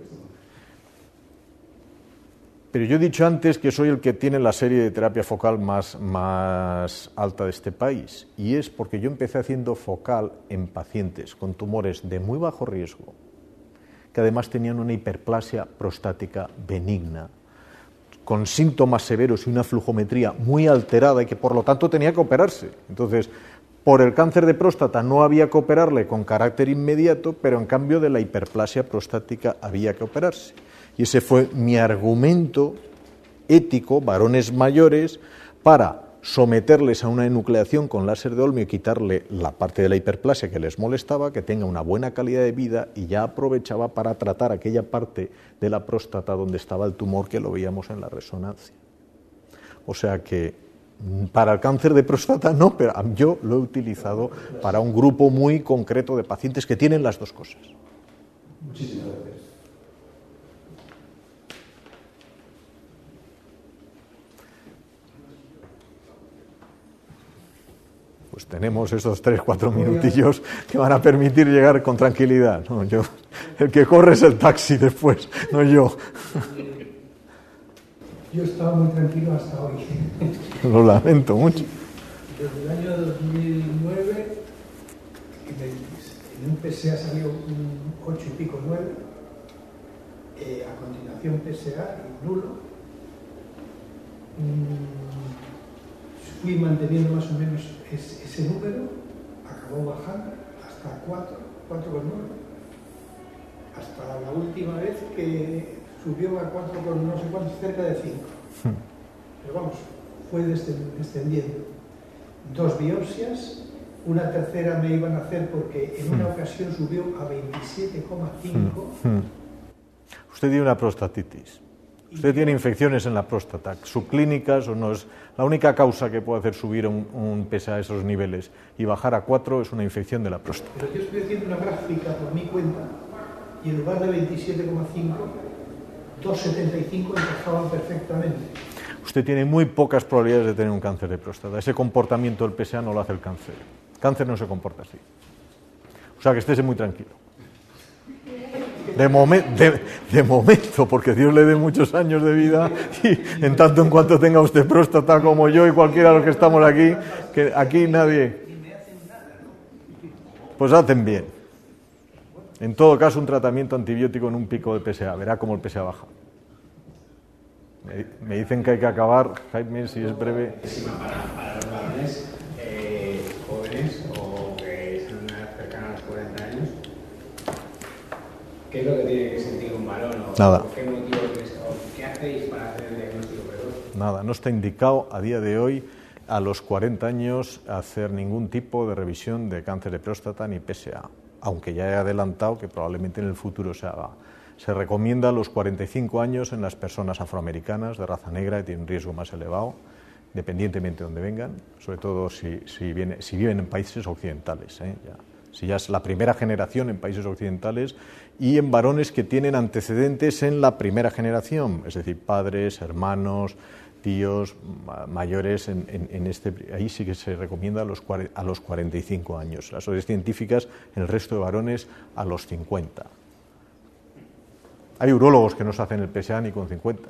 Pero yo he dicho antes que soy el que tiene la serie de terapia focal más, más alta de este país, y es porque yo empecé haciendo focal en pacientes con tumores de muy bajo riesgo, que además tenían una hiperplasia prostática benigna, con síntomas severos y una flujometría muy alterada y que por lo tanto tenía que operarse. Entonces, por el cáncer de próstata no había que operarle con carácter inmediato, pero en cambio de la hiperplasia prostática había que operarse. Y ese fue mi argumento ético, varones mayores, para someterles a una enucleación con láser de Olmo y quitarle la parte de la hiperplasia que les molestaba, que tenga una buena calidad de vida, y ya aprovechaba para tratar aquella parte de la próstata donde estaba el tumor que lo veíamos en la resonancia. O sea que para el cáncer de próstata no, pero yo lo he utilizado para un grupo muy concreto de pacientes que tienen las dos cosas. Muchísimas gracias. Pues tenemos esos tres, cuatro minutillos que van a permitir llegar con tranquilidad. No, yo, el que corre es el taxi después, no yo. Yo estaba muy tranquilo hasta hoy. Lo lamento mucho. Desde el año dos mil nueve, en un P S A salió un ocho y pico, nueve. Eh, a continuación P S A y nulo. Mm, fui manteniendo más o menos ese, ese número, acabó bajando hasta cuatro, cuatro coma nueve, hasta la última vez que subió a cuatro con no sé cuánto, cerca de cinco. Pero vamos, fue descendiendo. Dos biopsias, una tercera me iban a hacer porque en una ocasión subió a veintisiete coma cinco. Usted tiene una prostatitis. Usted tiene infecciones en la próstata, subclínicas o no es. La única causa que puede hacer subir un, un P S A a esos niveles y bajar a cuatro es una infección de la próstata. Pero yo estoy haciendo una gráfica por mi cuenta y en lugar de veintisiete coma cinco, dos coma setenta y cinco encajaban perfectamente. Usted tiene muy pocas probabilidades de tener un cáncer de próstata. Ese comportamiento del P S A no lo hace el cáncer. El cáncer no se comporta así. O sea que estése muy tranquilo. De, momen, de, de momento, porque Dios le dé muchos años de vida y en tanto en cuanto tenga usted próstata como yo y cualquiera de los que estamos aquí, que aquí nadie... Pues hacen bien. En todo caso, un tratamiento antibiótico en un pico de P S A. Verá cómo el P S A baja. Me, me dicen que hay que acabar, Jaime, si es breve. Para, para los varones eh, jóvenes o que son cercanos a los cuarenta años, ¿qué es lo que tiene que sentir un varón? O Nada. ¿Qué motivo es, o qué hacéis para hacer el diagnóstico precoz? Nada, no está indicado a día de hoy a los cuarenta años hacer ningún tipo de revisión de cáncer de próstata ni P S A, aunque ya he adelantado que probablemente en el futuro se haga. Se recomienda a los cuarenta y cinco años en las personas afroamericanas de raza negra que tienen un riesgo más elevado, independientemente de dónde vengan, sobre todo si, si, viene, si viven en países occidentales, ¿eh? Ya. Si ya es la primera generación en países occidentales, y en varones que tienen antecedentes en la primera generación, es decir, padres, hermanos, tíos, mayores, en, en, en este, ahí sí que se recomienda a los, a los cuarenta y cinco años. Las sociedades científicas en el resto de varones a los cincuenta. Hay urólogos que no se hacen el P S A ni con cincuenta.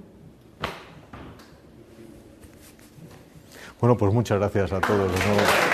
Bueno, pues muchas gracias a todos de nuevo.